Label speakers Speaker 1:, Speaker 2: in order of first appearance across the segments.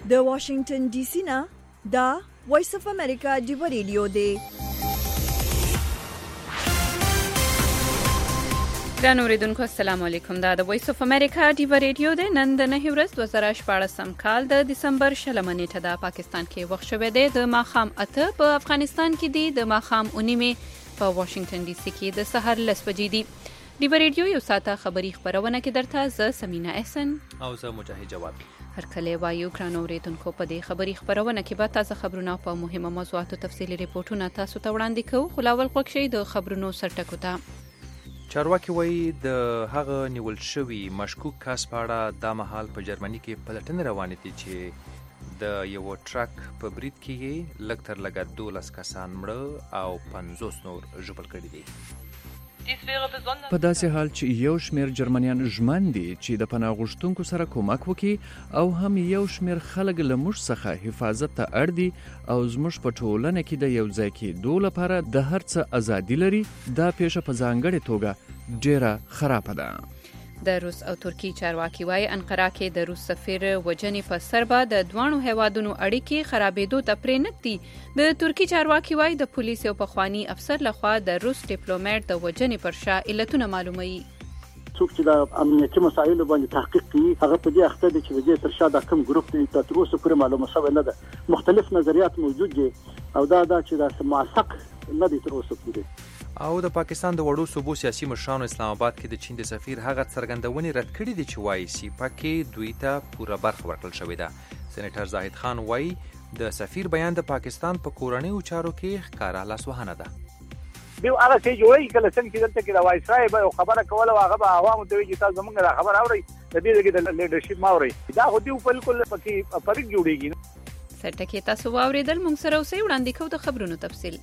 Speaker 1: د واشنگټن ډي سي نه دا وایس اف امریکا ډیو ریډیو دی.
Speaker 2: ګران اوریدونکو السلام علیکم. دا د وایس اف امریکا ډیو ریډیو دی. نن د 9 ورځ 2014 کال د دسمبر 16 نیټه د پاکستان کې وخت شوه دی د ماخام 8 په افغانستان کې دی د ماخام 9 په واشنگټن ډي سي کې د سحر 10 بجې دی. ډیو ریډیو یو ساعته خبری خبرونه کې درته ز سمینا احسن
Speaker 3: او زه مجاهد جواد
Speaker 2: هر کله وایو. ګران اوریدونکو په دې خبری خبرونه کې به تازه خبرونه په مهمه موضوعاتو تفصیلي ریپورتونه تاسو ته وړاندې کوو. خلاول خوښ شي د خبرونو سرټکو ته.
Speaker 3: چارواکي وایي د هغه نیول شوی مشکوک کس په اړه د مهال په جرمني کې پلټنې روانې دي چې د یو ټرک په برید کې لږ تر لږه 12 کسان مړه او 50 نور ژوبل کړي دي.
Speaker 4: په داسې حال چې یو شمیر جرمنیان ژمن دي چې د پناه غوښتونکو سره کومک وکړي او هم یو شمیر خلک له موږ څخه حفاظت ته اړ دي او زموږ په ټولنه کې د یو ځای کېدو لپاره د هر څه ازادي لري، دا پیښه په ځانګړې توګه ډیره خرابه ده.
Speaker 2: د روس او ترکی چارواکي وايي انقره کې د روس سفیر وجنې په سربا د دوانو هیوادونو اړیکې خرابېدو ته پرې نږدي. د ترکی چارواکي وايي د پولیس او پخوانی افسر لخوا د روس ډیپلوماټ د وجنې پر شا علتونه معلوموي.
Speaker 5: څوک چې د امنیتي مسایلو باندې تحقیق کوي هغه په دې اخته دي چې د دې تر شا د کوم ګروپ دی تر اوسه پورې معلومه شوی نه ده. مختلف نظریات موجود دي او دا چې د موثق نه دي تر اوسه پورې.
Speaker 3: او د پاکستان د وړو صوبو سیاسي مشرانو اسلام آباد کې د چین د سفیر هغه څرګندونې رد کړې دي چې وایي سیپا کې دوی ته پوره برخه ورکړل شوې ده. سېنیټر زاهد خان وایي د سفیر بیان د پاکستان په کورنیو چارو کې ښکاره لاسوهنه ده.
Speaker 6: دیو هغه چې جوړي کله څنګه چې دلته کې د وایسرای به خبره کوله هغه به عوامو ته ویل چې تاسو موږ دا خبر اورئ د دې کې د لیډرشپ ما اورئ دا خو دیو بالکل پکې فرق جوړيږي.
Speaker 2: سرټکي تاسو واوریدل. موږ سره اوسې وړاندې کوو د خبرونو تفصیل.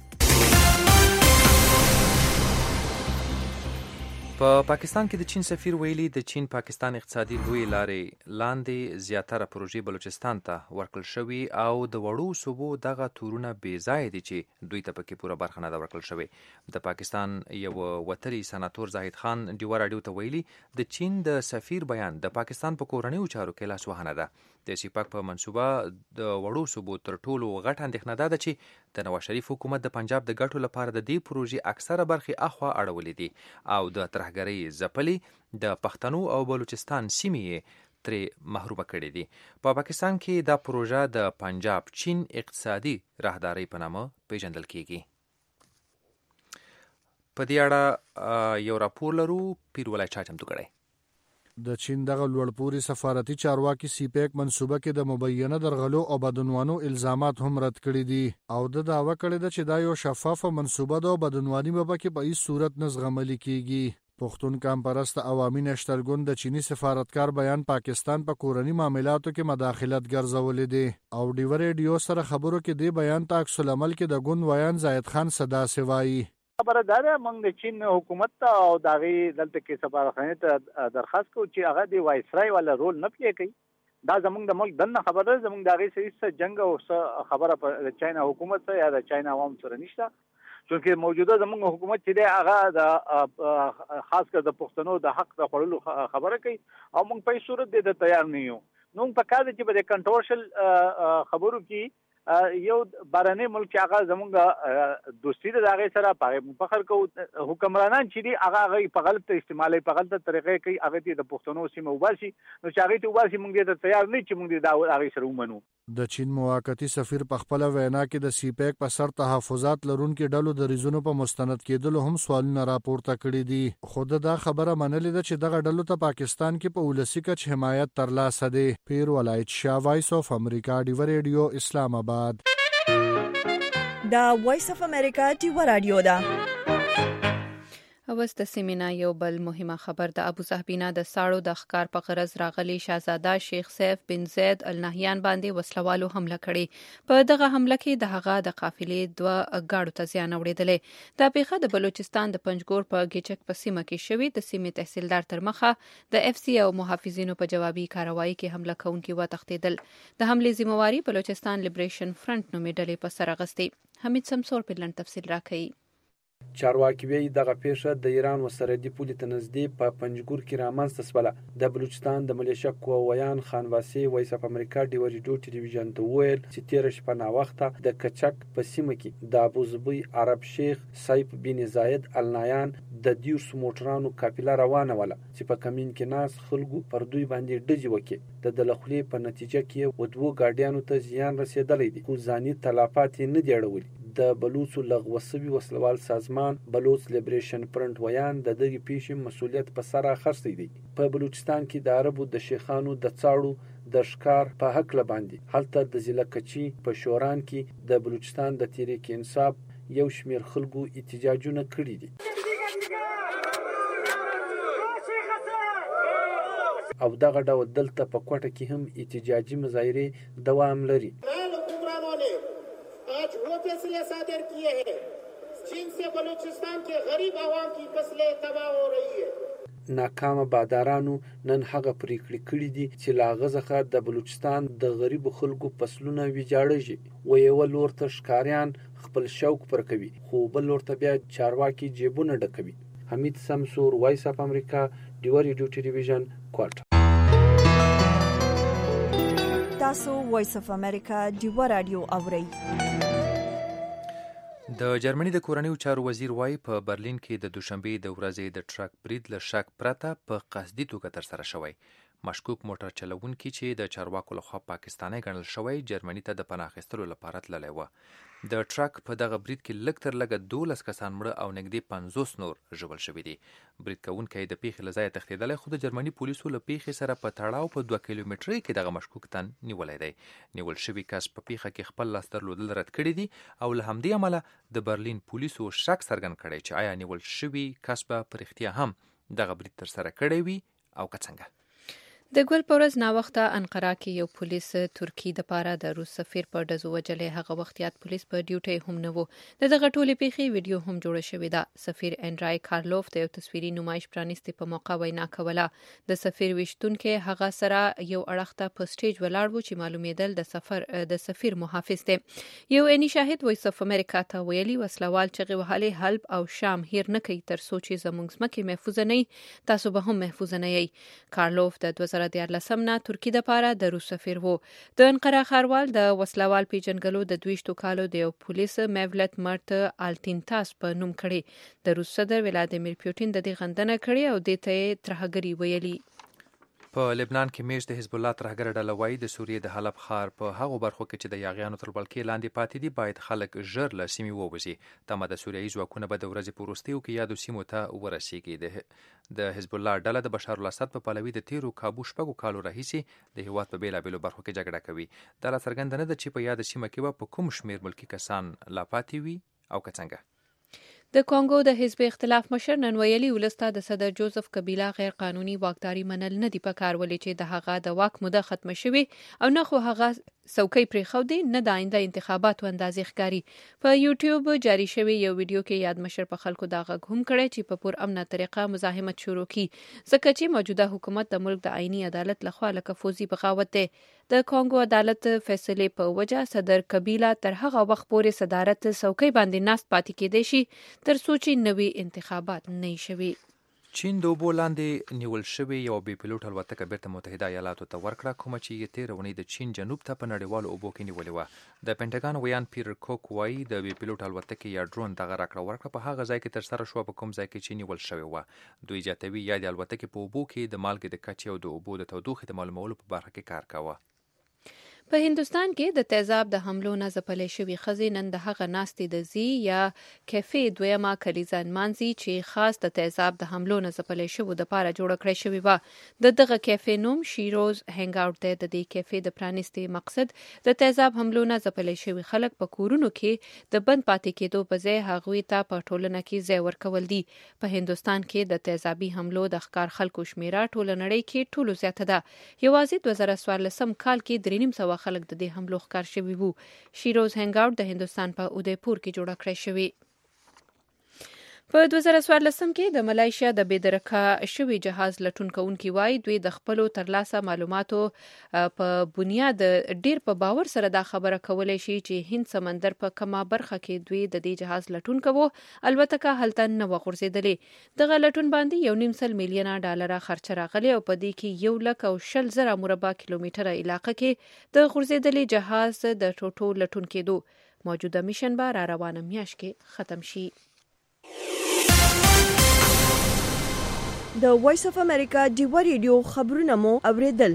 Speaker 3: په پاکستان کې د چین سفیر ویلي د چین پاکستان اقتصادي لوی لارې لاندې زیاتره پروژې بلوچستان ته ورکړل شوي او د وړو صوبو دغه تورونه بې ځایه دي چې دوی ته پکې پوره برخه نه ده ورکړل شوې. د پاکستان یو وتري سناتور زاهد خان ډیو راډیو ته ویلي د چین د سفیر بیان د پاکستان په کورنیو چارو کې لاسوهنه ده. د سیپاک په منصوبه د وړو صوبو تر ټولو غټه اندېښنه ده چې د نواز شریف حکومت د پنجاب د ګټو لپاره د دې پروژې اکثره برخې اخوا اړولې دي او د ترهګرۍ ځپلې د پښتنو او بلوچستان سیمې ترې محرومه کړي دي. په پاکستان کې دا پروژه د پنجاب چین اقتصادي راهدارۍ په نامه پیژندل کیږي. په دې اړه یو راپور لرو، پیر ولای چا چمتو کړی.
Speaker 7: د چین دغه لوړپوړي سفارتي چارواکي سیپیک منصوبه کې د مبینه درغلو او بدعنوانو الزامات هم رد کړي دي او د دعوه کړي ده چې دا یو شفافه منصوبه ده او بدعنواني به پکې په هیڅ صورت نه زغملي کیږي. پښتون کام پرست عوامي نشترګون د چینی سفارتکار بیان پاکستان په کورنی معاملاتو کې مداخلت ګرځولې دي او ډیو ریډیو سره خبرو کې دی بیان ته عکس العمل کې د ګوند ویان زاهد خان صدا سوایي.
Speaker 6: خبره ده موږ د چین حکومت ته او دغه دلته کې سفارتخانه ته درخواست کوو چې هغه د وایسرای ولا رول نه پلی کوي. دا زموږ د ملک دنه خبره ده، زموږ دغه سره جنگ او خبره په چاینا حکومت سره یا د چاینا عوام سره نشته. چونکه موجوده زموږ حکومت چې دی هغه د خاص کر د پښتنو د حق د خورلو خبره کوي او موږ په صورت د تیار نه یو. نو په کار چې په کنټرورشل خبرو کې یو بارنې ملک هغه زموږ دوستي د هغه سره په فخر کو حکمرانان چې دی هغه په غلط استعمالي په غلط طریقې کوي هغه د پښتنو سیمه وباسي. نو چې هغه ته وباسي موږ ته تیار نه چې موږ دا هغه سره ومنو.
Speaker 7: د چین موقتی سفیر په خپل وینا کې د سیپیک په سر تحفظات لرونکو ډلو د ریزونو په مستند کېدلو هم سوالونه راپورته کړي دي. خود دا خبره منلې ده چې دغه ډلو ته پاکستان کې په ولسی کچ حمایت ترلاسه دی. پیر ولایت شاه، وایس اف امریکا ډیو ریډیو، اسلام آباد.
Speaker 1: دا وایس اف امریکا ډیو راډیو ده.
Speaker 2: اوس د سیمینا یو بل مهمه خبر د ابو ظبي نه د ساړو د ښکار په غرض راغلي شاهزاده شیخ سیف بن زید النهیان باندې وسلوالو حمله کړې. په دغه حمله کې د هغه د قافلې 2 ګاډو ته زیان اوریدلې. دا پیښه د بلوچستان د پنجګور په ګیچک په سیمه کې شوې. د سیمې تحصیلدار تر مخه د اف سی او محافظینو په جوابي کاروایی کې حمله کوونکي وتښتیدل. د حملې ذمہواری بلوچستان لیبریشن فرنٹ نومې ډلې په سر اخیستې. حمید سمسور په لړ تفصیل راکړي.
Speaker 8: چارواکي وایي دغه پیښه د ایران و سرحدي پولې ته نږدې په پنجګور کې رامنځته شوله. د بلوچستان د ملیشه قواویان خانواسي وایس اف امریکا ډیوریډیو ټلویزیون ته وویل چې تېره شپه ناوخته د کچک په سیمه کې د ابوظبي عرب شیخ سیف بن زاید النایان د 10 موټرانو قافله روانه وله چې په کمین کې ناس خلکو پر دوی باندې ډزې وکړې. د لخلې په نتیجه کې و 2 ګاډیانو ته زیان رسېدلی دی خو ځاني تلفات یې نه دي اړولي. د بلوڅو لغوه شوي وسلوال سازمان بلوچ لیبریشن فرنټ ویان د دغې پیښې مسؤلیت په سر اخیستی دی. په بلوچستان کې د عربو د شیخانو د څاړو د ښکار په هکله باندې هلته د ضلع کچي په شوران کې د بلوچستان د تحریک انصاف یو شمېر خلکو احتجاجونه کړي دي او دغه ډول دلته په کوټه کې هم احتجاجي مظاهرې دوام لري.
Speaker 9: आज वो फैसले सादर किए हैं जिनसे बलूचिस्तान के गरीब आवाम की फसलें तबाह हो रही है.
Speaker 8: ناکامه بادارانو نن هغه پریکړې کړې دي چې لا غزخه د بلوچستان د غریب خلکو فصلونه ویجاړېږي و یو لور ته ښکاریان خپل شوق پر کوي خو بل لور ته بیا چارواکي جیبونه ډکوي. حمید سمسور وایس اف امریکا ډیوریډیو ټلویزیون کوټه.
Speaker 1: تاسو وایس اف امریکا ډیو رادیو اورئ.
Speaker 3: د جرمني د کورنیو چارو وزیر وایي په برلین کې د دوشنبې د ورځې د ټرک برید له شک پرته په قصدي توګه ترسره شوی. مشکوک موټر چلوونکي چې د چارواکو لخوا پاکستاني ګڼل شوی جرمني ته د پناه اخیستلو لپاره تللی و. د ټرک په دغه برید کې لږ تر لږه 12 کسان مړه او نږدې 50 نور ژوبل شوي دي. برید کوونکی د پیښې له ځایه تښتېدلی خو د جرمني پولیسو له پیښې سره په تړاو په 2 کیلومترۍ کې دغه مشکوک تن نیولی دی. نیول شوي کس په پیښه کې خپل لاس درلودل رد کړي دي او له همدې امله د برلین پولیسو شک څرګند کړی چې آیا نیول شوي کس به په رښتیا هم دغه برید ترسره کړی وي او که څنګه.
Speaker 2: د ګل په ورځ ناوخته انقره کې یو پولیس ترکی د پاره د روس سفیر په ډزو وجلې هغه وخت یاد پولیس په ډیوټي هم نه وو. دغه ټولې پیښې ویډیو هم جوړه شوې ده. سفیر انډرای کارلوف د یو تصویري نمایش پرانیستي په موقع وینا کوله. د سفیر وشتونکو هغه سره یو اړخته په سټیج ولاړ و چې معلومېدل د سفیر محافظ دی. یو اني شاهد وایس اف امریکا ته ویلي وسلوال چغې وهلې حلب او شام هیر نه کوي تر څو چې زموږ ځمکې محفوظ نه وي تاسو به هم محفوظ نه یې. کارلوف د 2014 نه ترکی د پاره د روس سفیر وو. د انقره ښاروال د وسلوال پیژنګلو د 22 کالو د یو پولیس میولت مرت التینتاس په نوم کړي. د روس صدر ولادیمیر پوتین د دې غندنه کړې او د ته ترهګری ویلي.
Speaker 3: په لبنان کې میش د حزب الله ترهګر ډله وایي د سوریې د حلب ښار په هغو برخو کې چې د یاغیانو تر ولکې لاندې پاتې دي باید خلک ژر له سیمې ووځي. تمه د سوریایي ځواکونه به د ورځې په وروستیو کې یادو سیمو ته ورسیږي. د حزب الله ډله د بشار الاسد په پلوي د تیرو کابو شپږو کالو راهیسې د هیواد په بیلابیلو برخو کې جګړه کوي. دا لا څرګنده نه ده چې په یاد سیمه کې به په کوم شمیر ملکي کسان لا پاتې وي او که څنګه.
Speaker 2: د کانګو د حزب اختلاف مشر نن ویلي ولسته د صدر جوزف کبیلا غیر قانوني واکداري منل نه دی پکار ولې چې د هغه د واک موده ختم شوي او نه خو هغه څوکۍ پرېښودي نه د آینده انتخاباتو اندازې ښکاري. په یوټیوب جاری شوی یو ویډیو کې یاد مشر په خلکو دا غږ هم کړی چې په پر امنه طریقه مزاحمت شروع کړي ځکه چې موجوده حکومت د ملک د آئینی عدالت لخوا لکه فوزي بغاوت دی. د کانګو عدالت فیصله په وجه صدر کبیلا تر هغه وخت پورې صدارت څوکۍ باندې ناست پاتې کېدی شي تر څو چې نوي انتخابات نه شي.
Speaker 3: چین د اوبو لاندې نیول شوې یو بې پیلوټ الوتکه بیرته متحده ایالاتو ته ورکړه کومه چې یې تېره اونۍ د چین جنوب ته په نړیوالو اوبو کې نیولې وه. د پینټاګان ویان پیټر کوک وایي د بې پیلوټ الوتکې یا ډرون دغه راکړه ورکړه په هغه ځای کې ترسره شوه په کوم ځای کې چې نیول شوې وه. دوی زیاتوي یا د الوتکې په اوبو کې د مالګې د کچې او د اوبو د تودوخې د معلومولو په برخه کې کار کاوه.
Speaker 2: په هندوستان کې د تیزاب د حملو نه ځپلې شوې ښځې نن د هغه ناستې د زی یا کیفې دویمه کلیزه نمانځي چې خاص د تیزاب د حملو نه ځپلې شوو دپاره جوړه کړې شوې وه. د دغه کیفې نوم شیروز هنګ آوټ دی. د دې کیفې د پرانیستې مقصد د تیزاب حملو نه ځپلې شوي خلک په کورونو کې د بند پاتې کېدو په ځای هغوی ته په ټولنه کې ځای ورکول دي. په هندوستان کې د تیزابي حملو د ښکار خلکو شمیره ټوله نړۍ کې ټولو زیاته ده. یوازې 2014 کال کې 3.5 خلک د دې حملو ښکار شوي وو. شیروز هنګ آوټ د هندوستان په اودیپور کې جوړه کړې شوې. په 2014 کې د ملایشیا د بېدرکه شوي جهاز لټون کوونکي وایي دوی د خپلو ترلاسه معلوماتو په بنیاد ډیر په باور سره دا خبره کولی شي چې هند سمندر په کومه برخه کې دوی د دې جهاز لټون کوو، البته که هلته نه و غورځېدلې. دغه لټون باندې $1.5 میلیونه خرچه راغلی او په دې کې 120,000 مربع کیلومتره علاقه کې د غورځېدلي جهاز د ټوټو لټون کېدو. موجوده میشن به را روانه میاشت کې ختم شي.
Speaker 1: د وایس اف امریکا ډیوا ریډیو خبرونه مو اوریدل.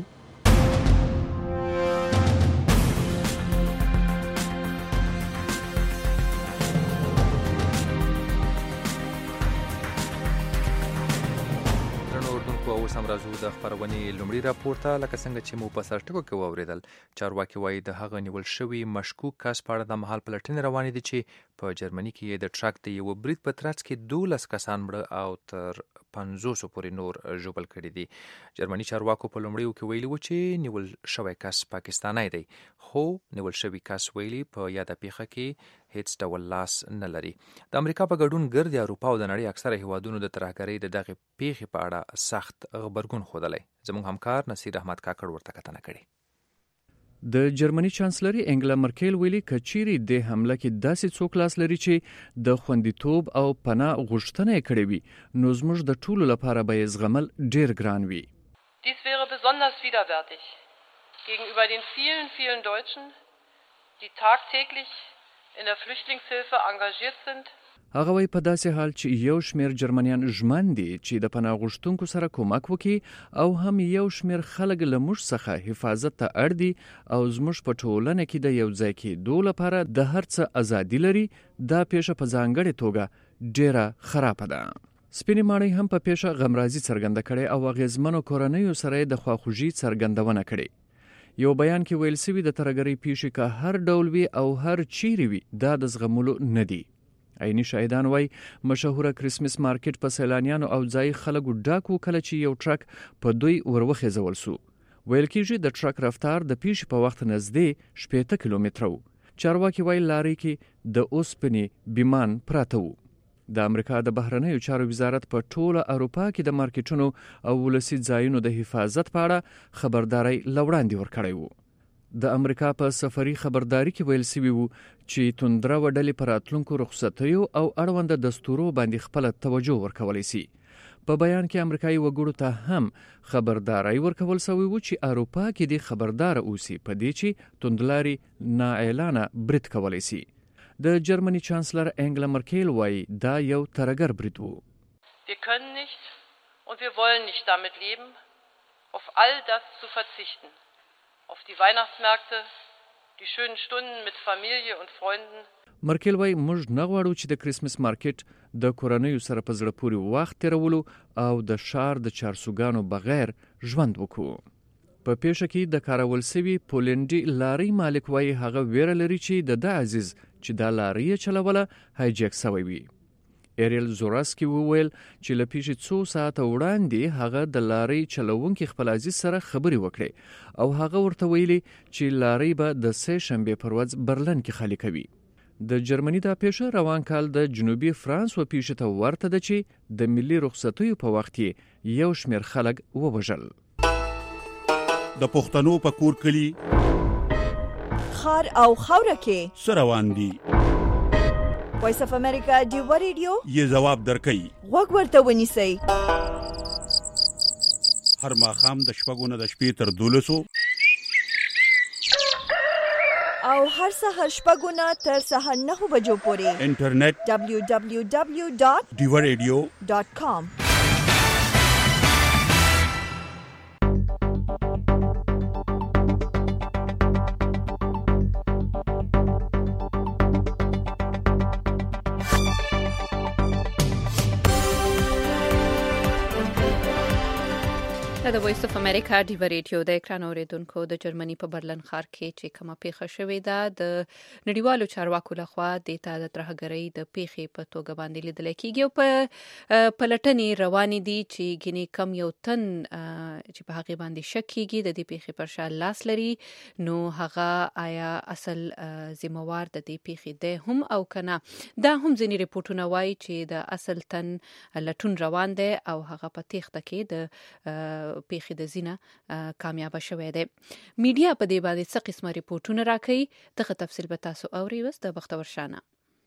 Speaker 3: اوس هم راځو د خپرونې لومړي راپور ته. لکه څنګه چې مو په سر ټکو کې واوریدل، چارواکي وایي د هغه نیول شوي مشکوک کس په اړه د مهال پلټنې روانې دي چې په جرمني کې د ټرک د یو برید په ترڅ کې 12 کسان مړه او تر 500 پورې نور ژوبل کړي دي. جرمني چارواکو په لومړیو کې ویلي و چې نیول شوی کس پاکستانی دی، خو نیول شوی کس ویلي په یاده پیښه کې هیڅ ډول لاس نه لري. د امریکا په ګډون ګرد اروپا او د نړۍ اکثره هیوادونو د ترهګرۍ د دغه پیښې په اړه سخت غبرګون ښودلی. زموږ همکار نصیر احمد کاکړ ورته کتنه کړې.
Speaker 4: د جرمني چانسلر انګلا مرکل ویلي کچيري د حمله کې داسې څوک لاس لري چې د خوندیتوب او پناه غوښتنه کړې وي، نو زموږ د ټولو لپاره به زغمل ډیر ګران وي.
Speaker 10: Dies wäre besonders widerwärtig gegenüber den vielen Deutschen, die tagtäglich in der Flüchtlingshilfe engagiert sind.
Speaker 4: هغه وی په داسې حال چې یو شمیر جرمنیان ژمن دي چې د پناه غوښتونکو سره کومک وکړي او هم یو شمیر خلک له موږ څخه حفاظت ته اړ دي او زموږ په ټولنه کې د یو ځای کېدو لپاره د هر څه ازادي لري. دا پیښه په ځانګړې توګه ډیره خرابه ده. سپینې ماڼۍ هم په پیښه غمرازي څرګنده کړې او اغیزمنو کورنیو سره د خواخوږي څرګندونه کړې. یو بیان کې ویل سوي د ترهګرۍ پیښې که هر ډول وي او هر چیرې وي دا د زغملو نه دي. عیني شاهدان وای مشهوره کریسمس مارکیټ په سیلانیانو او ځای خلکو ډاک و کله چې یو ټرک په دوی وروخیزول سو. ویل کېږي د ټرک رفتار د پیښې په وخت نږدې 60 کیلومتره و. چارواکي وای لارې کې د اوسپنې بیمان پراته وو. د امریکا د بهرنیو چارو وزارت په ټوله اروپا کې د مارکیټونو او ولسي ځایونو د حفاظت په اړه خبرداري لوړاندې ورکړی وو. د امریکا په سفري خبرداري کې ویل سوي وو چې توندره وډلې پر راتلونکو رخصتیو او اړوند دستورو باندې خپل توجه ورکولی سي. په بیان کې امریکایي وګړو ته هم خبرداري ورکول سوی وو چې اروپا کې د خبردار اوسي په دې چې توندلاري نااعلانه برید کولی سي. د جرمني چانسلر انګلا مرکل وای دا یو ترهګر برید وو.
Speaker 10: Wir können nicht und wir wollen nicht damit leben, auf all das zu verzichten. Auf die Weihnachtsmärkte, die schönen Stunden mit Familie und Freunden.
Speaker 4: مرکل وای موږ نه غواړو چې د کریسمس مارکیټ د کورنیو سره په زړه پورې وخت تیرولو او د شار د چارسوګانو بغیر ژوند وکړو. په پیښه کې د کارول سوي پولنډي لاري مالک وای هغه ویره لري چې د عزیز چې دا لاري چلوله هایجک سوی وي. ایریل زوراسکی وویل چې له پیښې څو ساعته وړاندې هغه د لاري چلوونکي خپل عزیز سره خبرې وکړې او هغه ورته ویلي چې لاري به د سه شنبه پر ورځ برلن کې خالي کوي. د جرمني دا پیښه روان کال د جنوبي فرانس و پیښه ته ورته ده چې د ملي رخصتیو په وخت کې یو شمیر خلک ووژل.
Speaker 11: د پښتنو په کور کلی
Speaker 1: خار او خوره کې
Speaker 11: سروان دي.
Speaker 1: وایس اف امریکا ډیوا ریډیو
Speaker 11: یې جواب درکړي.
Speaker 1: وګ ورته ونیسئ.
Speaker 11: هر ماښام د شپږو نه د شپې تر 12
Speaker 1: او هر سهار شپږو نه تر سهار 9 بجو پورې
Speaker 11: انټرنیټ
Speaker 1: www.diwaradio.com.
Speaker 2: د وایس اف امریکا ډیوا ریډیو د اکران اوریدونکو د جرمني په برلن ښار کې چې کومه پیښه شوې ده د نړیوالو چارواکو لخوا د ترهګرۍ د پیښې په توګه باندې لیدل کېږي او په پلټنې روانې دي چې ګینه کم یو تن چې په هغه باندې شک کیږي د دې پیښې پر شا لاس لري، نو هغه آیا اصل ذمہوار د دې پیښې دی هم او کنه. دا هم ځینې ریپورتونه وایي چې د اصل تن لټون روان دی او هغه په تېښته کې د پیښې د زینه کامیاب شوی دی. میډیا په دې باندې څه قسمه ریپورتونه راکړي، دغه تفصیل به تاسو اورئ وس د بختور شانه.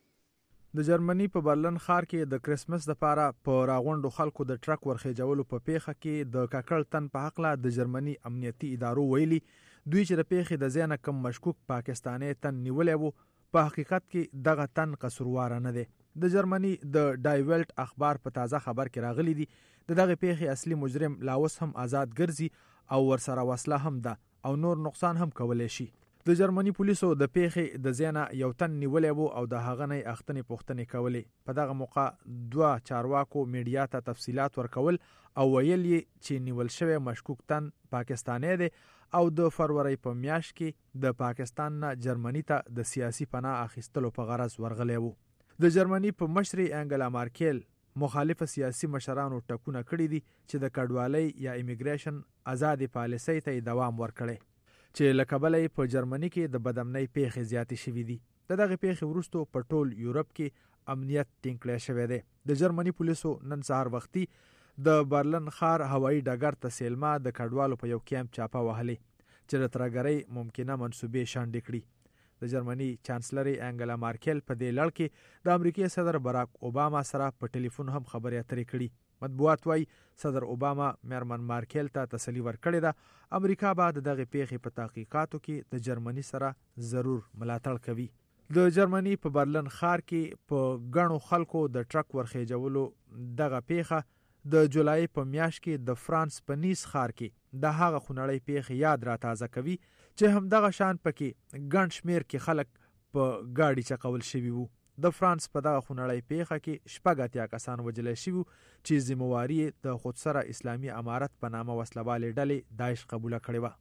Speaker 12: د جرمني په برلن ښار کې د کریسمس لپاره په راغونډو خلکو د ټرک ورخېجولو په پیښه کې د کاکړ تن په حق له د جرمني امنیتي ادارو ویلي دوی چې د پیښې د ځای نه کم مشکوک پاکستاني تن نیولی و، په حقیقت کې دغه تن قصورواره نه دی. د جرمني د ډای ویلټ اخبار په تازه خبر کې راغلی دي د دغه پیښې اصلي مجرم لا اوس هم آزاد ګرځي او ورسره وسله هم ده او نور نقصان هم کولی شي. د جرمني پولیسو د پیښې د ځای نه یو تن نیولی و او د هغه نه اخته پوښتنې کولې. په دغه موقع 2 چارواکو میډیا ته تفصیلات ورکول او ویل یې چې نیول شوی مشکوک تن پاکستاني دی او د فروری په میاشت کې د پاکستان نه جرمني ته د سیاسي پناه اخیستلو په غرض ورغلی و. د جرمني په مشري انګلا مارکل مخالف سیاسي مشرانو ټکونه کړي دي چې د کډوالۍ یا امیګریشن آزادي پالیسۍ ته دوام ورکړي چې له کبله په جرمني کې د بدامنۍ پیښې زیاتې شوې دي. دغه پیښې وروسته په ټول یورپ کې امنیت ټینګ کړی شوی دی. د جرمني پولیسو نن سهار وختي د برلن ښار هوایي ډګر ته سیلما د کډوالو په یو کیمپ چاپه وهلې چې د ترهګرۍ ممکنه منصوبې شنډې کړي. د جرمني چانسلر انګلا مارکل په دې لړ کې د امریکای صدر باراک اوباما سره په ټلیفون هم خبرې اترې کړي. مطبوعات وايي صدر اوباما میرمن مارکل ته تسلی ورکړې ده امریکا به د دغه پیښې په تحقیقاتو کې د جرمني سره ضرور ملاتړ کوي. د جرمني په برلن ښار کې په غنو خلکو د ټرک ورخېجولو دغه پیښه د جولای په میاشت کې د فرانس په نیس ښار کې د هغه خونړۍ پیښې یاد را تازه کوي چې هم دغه شان پکې ګڼ شمیر کې خلک په گاډي چقول شوي وو. د فرانس په دغه خونړۍ پیښه کې 80 کسان وژل شوي چې ذمہواري د خودسره اسلامي امارت په نامه وسلوالې ډلې داعش قبوله کړې وه.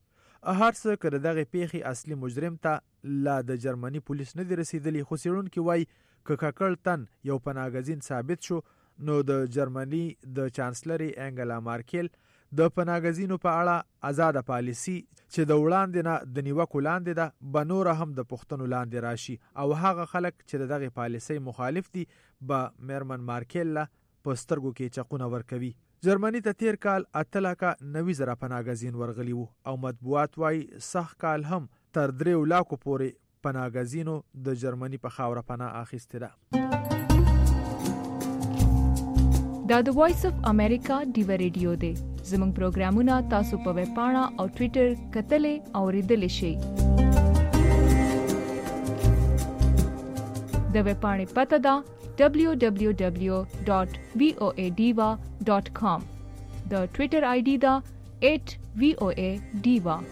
Speaker 12: هر څه که د دغې پیښې اصلي مجرم ته لا د جرمني پولیس نه دي رسېدلي، خو څېړونکي وایي که ککړ تن یو پناهګزین ثابت شو نو د جرمني د چانسلر انګلا مارکل د پناهګزینو په اړه آزاده پالیسی چې د وړاندې نه د نیوکو لاندې ده به نوره هم د پوښتنو لاندې راشي او هغه خلک چې د دغې پالیسۍ مخالف دي به میرمن مارکل له په سترګو کې چقونه ورکوي. جرمني ته تیر کال 8,90,000 پناهګزین ورغلي وو او مطبوعات وايي سخت کال هم تر 3 لاکو پورې پناهګزینو د جرمني په خاوره پناه اخیستې ده.
Speaker 13: دا د وایس اف امریکا ډیو ریډیو دی. زموږ پروګرامونه تاسو په ویب پاڼه او ټوئیټر کتلې او ریډلې شئ. د ویب پاڼې پته ده www.voadiva.com. د ټوئیټر آی ډي ده @voadiva.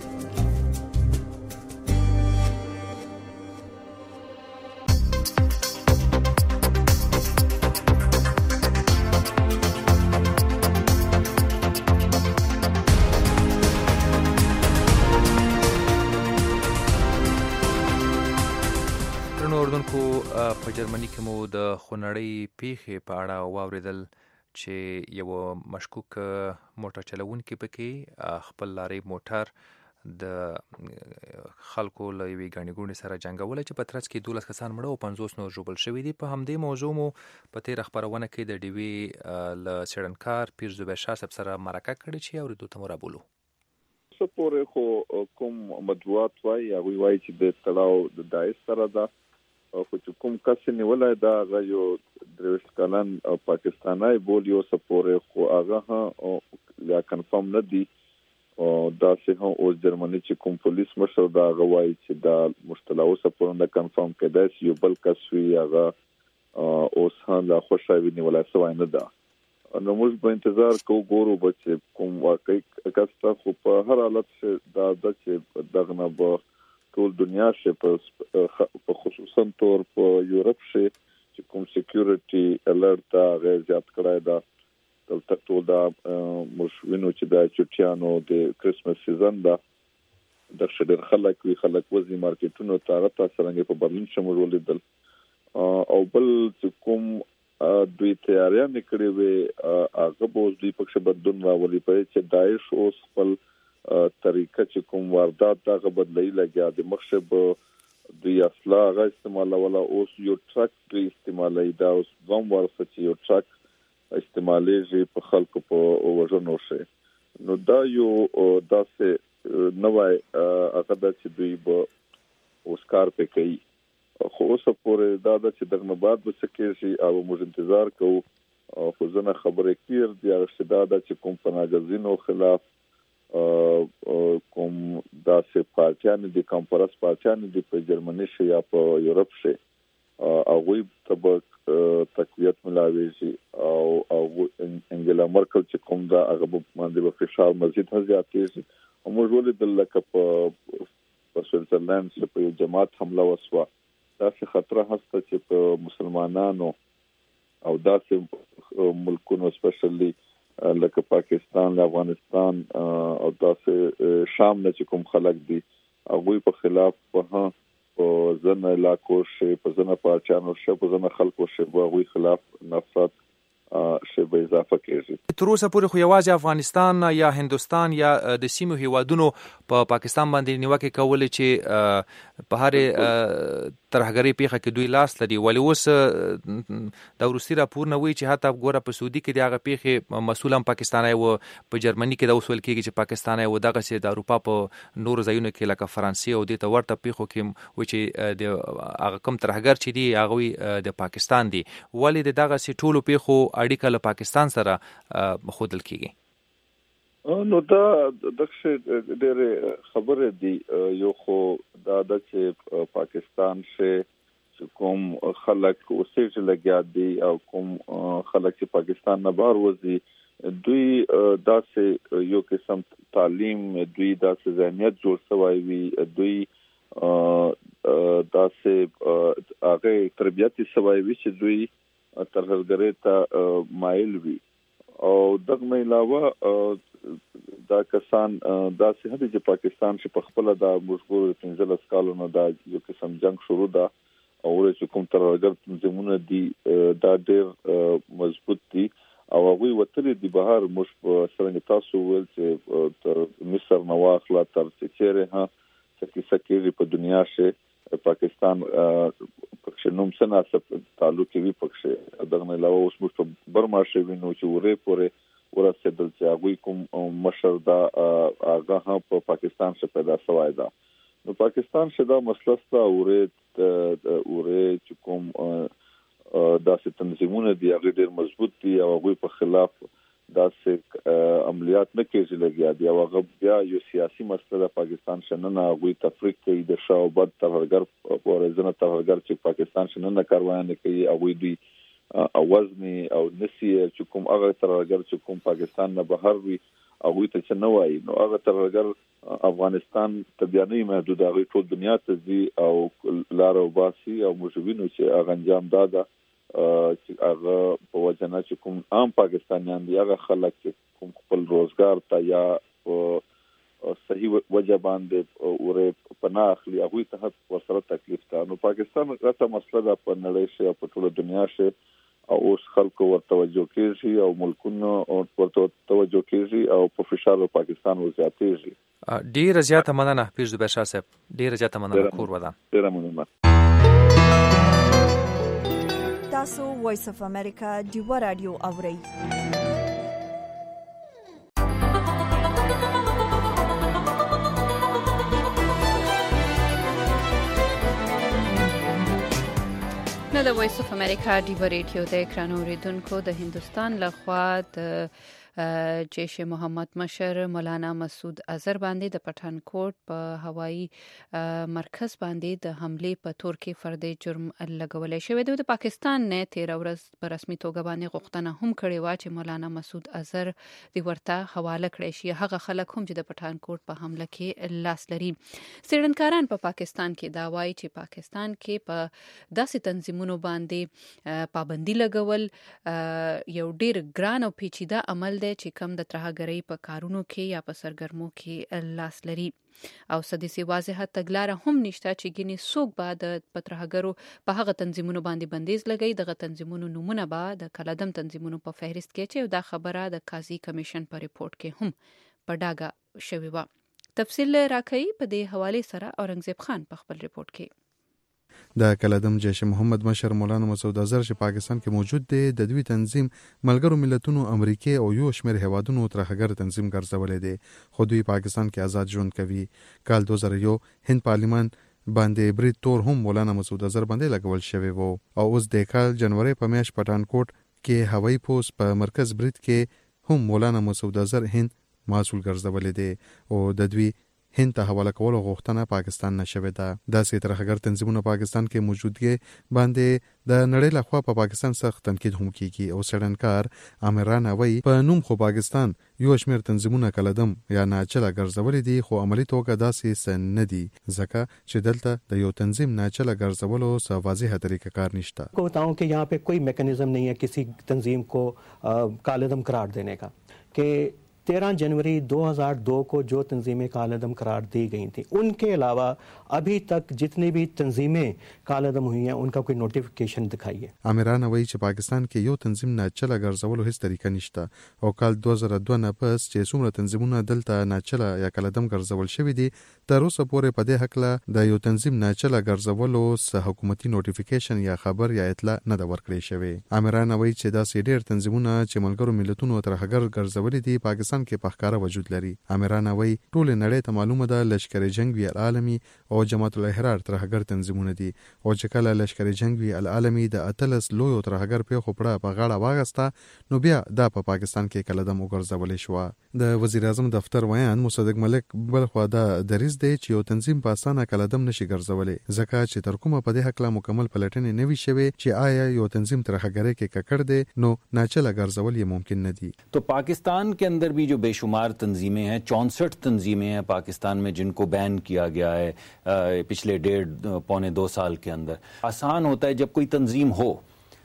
Speaker 3: په جرمني کې مو د خونړۍ پیښې په اړه واوریدل چې یو مشکوک موټر چلوونکی پکې خپل لارې موټر د خلکو له یوې ګڼې ګوڼې سره جنګولی چې په ترڅ کې 12 کسان مړه او 50 نور ژوبل شوي دي. په همدې موضوع مو په تېره خپرونه کې د ډیوې له څېړنکار پیر زبیر شاه صاحب سره مرکه کړې چې اورېدو ته مو رابولو.
Speaker 14: څه پورې خو کوم مطبوعات وایي هغوی وایي چې د تړاو د داعش سره ده، خو چې کوم کس نیولی ده هغه یو 23 کلن پاکستانی بول یو څه پورې خو هغه یا کنفرم نه دي او داسې هم اوس جرمني چې کوم پولیس مشر ده هغه وایي چې دا مشتله اوسه پورې نه کنفرم کېدای چې یو بل کس وي هغه اوس هم لا خوشحالي نیولی سوی نه ده. نو موږ به انتظار کوو ګورو به چې کوم واقعي کس ته، خو په هر حالت دا ده چې دغه نه به ټول دنیا شي په خصوصا طور په یورپ شي چې کوم سکیورټي الرټ هغه زیات کړی ده. دلته ټول دا موږ وینو چې د چټیانو د کرسمس سیزن ده، د ډېر خلک وي، خلک وځي مارکیټونو ته. هغه څرنګه په برلین کې موږ ولیدل. او بل چې کوم دوی تیاریان کړې وي هغه به دوی پکښ بدلون راولي په چې داعش اوس خپل طریقه چې کوم واردات دغه بدلې لګیا د مخشب دوی اصلا هغه استعمالوله اوس یو ټرک دوی استعمالي دا اوس دوم ورسره چې یو ټرک استعمالېږي په خلکو په وژنو شي نو دا یو داسې نوای هغه د چې دوی به اوس کار کوي خو اوس پورې دا چې دغه بعد به څه کېږي او موږ انتظار کوو خو زنه خبرې کړي دی چې دا چې کوم پناهګزینو خلاف کوم داسې پارټیان دي کانفرنس پارټیان دي په جرمني شي یا په یورپ شي هغه ته تقویت ملاويږي او انګلا مرکل چې کوم دا هغه باندې په فشار مزید زیاتېږي او موږ ولې د لکه په سویټزرلند چې په جماعت حمله وسوه داسې خطر هسته چې په مسلمانانو او داسې ملکونو سپیشلی لکه پاکستان افغانستان او داسې شام نه چې کوم خلک دي هغه په خلاف په ځنه علاقو شي په ځنه پارچانو شي په ځنه خلکو شي هغه خلاف نفرت شی به اضافه کیږي
Speaker 3: تر اوسه پورې خو یوازې افغانستان یا هندستان یا د سیمو هیوادونو په پاکستان باندې نیوکه کولې چې په هر ترهګری پیخه کې دوی لاس لري ولې اوس د روسي راپور نه وی چې حتی ګوره په سعودي کې دغه پیخه مسولم پاکستاني او په جرمني کې د اوسول کېږي چې پاکستاني او دغه سي د اروپا په نور ځایونو کې لکه فرانسې او د ورته پیخو کې و چې د هغه کم ترهګر چې دی هغه د پاکستان دی ولې دغه سي ټولو پیخو اړیکه له پاکستان سره خودل کیږي
Speaker 14: نو دا دغه ډېر خبره دی یو خو دا چې پاکستان شه کوم خلک اوسېږي لګیا دي او کوم خلک چې پاکستان نه بهر وځي دوی داسې یو قسم تعلیم دوی داسې ذهنیت جوړ شوی وي دوی داسې هغه تربیت شوی وي چې دوی ترهګری ته مایل وي او دغه علاوه دا کسان داسې هدي چې پاکستان چې په خپل د مشغول 15 کالونو دا یو قسم جنگ شروع ده او چې کوم ترهګر تنظیمونه دي دا ډېر مضبوط دي او هغه وتلې دي بهر مش سره تاسو ول چې تر مصر نواخلا تر چیرې ها چې سکیږي په دنیا شه پاکستان پکښ نوم سنا تعلق وی پکښ دغه علاوه اوس موږ په برما شې وینو چې وره پورې ورسېدل چې هغه کوم مشر دا هغه په پاکستان څخه پیدا شوی دا نو پاکستان شدا مسله ستا وره چې کوم داسې تنظیمونه دي هغه ډېر مضبوط دي او هغه په خلاف داسې عملیات نه کېږي لګیا دي او هغه بیا یو سیاسي مسله پاکستان شننه هغه تفریق کوي د شاوبد ترهګر او رزنه ترهګر چې پاکستان شننه کاروانه کوي هغه دوی اوزنی او نسی چې کوم هغه ترهګر چې کوم پاکستان نه بهر وي هغه ته څه نه وایي نو هغه ترهګر افغانستان طبيعي محدود هغه ټول دنیا ته دي او لار او باسي او مجبینو چې هغه انجام داده چې هغه په وجنه چې کوم عام پاکستانیان دی هغه خلک چې کوم خپل روزګار ته یا صحیح وجه باندې اوره پناه اخلي هغه ته ورسره تکلیف تا نو پاکستان غته مسله ده په نړۍ شي او په ټول دنیا شي او اوس خلکو ورته توجه کوي او ملکونو ورته توجه کوي او په فشار پاکستان وزیاتېږي
Speaker 3: ډیر زیاته مننه پیر زبیر شاه صاحب ډیر زیاته مننه کور ودان
Speaker 14: ډیر مننه
Speaker 1: تاسو وایس اف امریکا دیو رادیو اورئ
Speaker 2: د وایس اف امریکا دیو ریډیو د اکران اوریدونکو د هندستان لخوا د جیش محمد مشر مولانا مسعود اظهر باندې د پټانکوټ په هوایی مرکز باندې د حمله په تور کې فردي جرم لګولې شوې ده د پاکستان نه 13 ورځ په رسمي توګه باندې غوښتنه هم کړې و چې مولانا مسعود اظهر د ورته حواله کړي شي هغه خلک هم چې د پټانکوټ په حمله کې لاس لري سیرنکاران په پاکستان کې دا وایي چې پاکستان کې په داسې تنظیمونو باندې پابندي لګول یو ډیر ګران او پیچیده عمل دی چې کم د ترهګرۍ په کارونو کې یا په سرګرمو کې لاس لري او سدسي واضحه تګلاره هم نشته چې ګینه څوک به د پترهګرو په هغه تنظیمونو باندې بندیز لګي. دغه تنظیمونو نمونه به د کلدم تنظیمونو په فهرست کې چې دا خبره د قاضي کمیشن په ریپورت کې هم په ډاګه شوی و. تفصیل راکړي په دې حواله سره اورنګزیب خان په خپل ریپورت کې.
Speaker 15: د کلدم جیش محمد مشر مولانا مسعود اظهر چې پاکستان کې موجود دی د دوی تنظیم ملګرو ملتونو امریکا او یو شمېر هیوادونو ترهګر تنظیم ګرځولې دی خو دوی پاکستان کې آزاد ژوند کوي. کال 2001 هند پارلیمان باندې برید تور هم مولانا مسعود اظهر باندې لګول شوی وو او اوس د کال جنوري په میاشت پټانکوټ کې هوایي پوسټ په مرکز برید کې هم مولانا مسعود اظهر هند مسؤل ګرځولې دی او د دوی هند ته حواله کول غوښتنه پاکستان نشوي ده. داسې ترهګر تنظیمونه پاکستان کې موجودګي باندې د نړۍ لخوا په پاکستان سخت تنقید هم کیږي او سړنکار امران اوي په نوم خو پاکستان یو شمېر تنظیمونه کلدم یا ناچله ګرځولې دي خو عملی توګه داسې سن نه دي ځکه چې دلته د یو تنظیم ناچله ګرځولو څه واضحه طریقه کار نشته.
Speaker 16: کو بتاؤں کہ یہاں پہ کوئی میکانزم نہیں ہے کسی تنظیم کو کالعدم قرار دینے کا کہ 13 जनवरी 2002 को जो तंजीमें कालअदम करार दी गई थी उनके अलावा अभी तक जितनी भी तंजीमें कालअदम हुई हैं उनका कोई नोटिफिकेशन दिखाइए.
Speaker 15: आमिरान वही چې پاکستان کې یو تنظیم ناچله ګرځولو هیڅ طریقه نشته او کال 2002 نه پس چې څومره تنظیمونه دلته ناچله یا کلدم ګرځول شوی دي تر اوسه پورې په دې حق د یو تنظیم ناچله ګرځولو سه حکومتي نوټیفیکیشن یا خبر یا اطلاع نه د ورکړې شوی. آمران وایي چې دا سیډر تنظیمونه چې ملګرو ملتونو ترهګر ګرځولې دي پاکستان کې په ښکاره وجود لري. آمران وایي ټول نړۍ ته معلومه ده لشکر جنگي العالمي او جماعت الاحرار ترهګر تنظیمونه دي او چې کله لشکر جنگي العالمي د اتلس لوی ترهګر په خپړه په غاړه واغسته نو بیا د پاکستان کې کلدم وګرځول شو. د وزیر اعظم دفتر ویان مصدق ملک بلخوا دا دریز دی چې یو تنظیم په اسانه کلدم نشي ګرځولې ځکه چې تر کومه په دې حق لا مکمل پلټنې نه وی شوی چې آیا یو تنظیم ترهګری کې ککړ دی نو ناچله ګرځول یې ممکن نه دي.
Speaker 17: तो पाकिस्तान के अंदर भी जो बेशुमार तंजीमें हैं 64 तंजीमें हैं पाकिस्तान में जिनको बैन किया गया है पिछले 1.5-2 साल के अंदर. आसान होता है जब कोई तंजीम हो,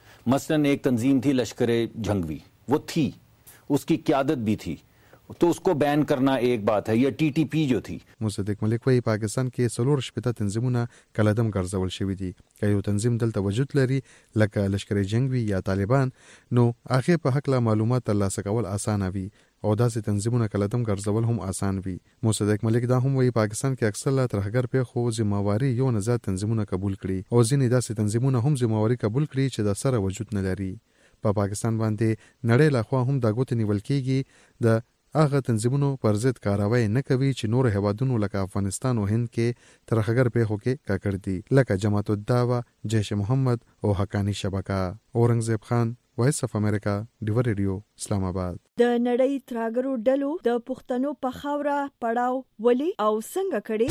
Speaker 17: मसलन एक तंजीम थी लश्कर जंगवी, वो थी, उसकी क़यादत भी थी तो उसको बैन करना एक बात है. या टीटीपी जो थी.
Speaker 15: مصدق ملک وایي پاکستان کې څلور شپږ تنظیمونه کلدم ګرځول شوی دي. که یو تنظیم دلته وجود لري لکه لشکر جنگوي یا طالبان نو هغه په حق لا معلومات ترلاسه کول اسانه وي او داسې تنظیمونه کلدم ګرځول هم آسان وي. مصدق ملک دا هم وایي پاکستان کې اکثر لا ترهګر په خو ذمہواری یو نه زیات تنظیمونه قبول کړي او ځینې داسې تنظیمونه هم ذمہواری قبول کړي چې د سره وجود نه لري. په پاکستان باندې نړۍ لخوا هم دا ګوت نیول کیږي د هغه تنظیمونو پر ضد کاروای نه کوي چې نور هیوادونو لکه افغانستان او هند کې ترهګر پیښو کې ککړ دي لکه جماعت الدعوه، جیش محمد او حقانی شبکه. اورنګزیب خان، وایس اف امریکا، ډیو ریډیو، اسلام آباد.
Speaker 1: د نړۍ ترهګرو ډلو د پښتنو په خاوره پړاو ولي او څنګه کړي؟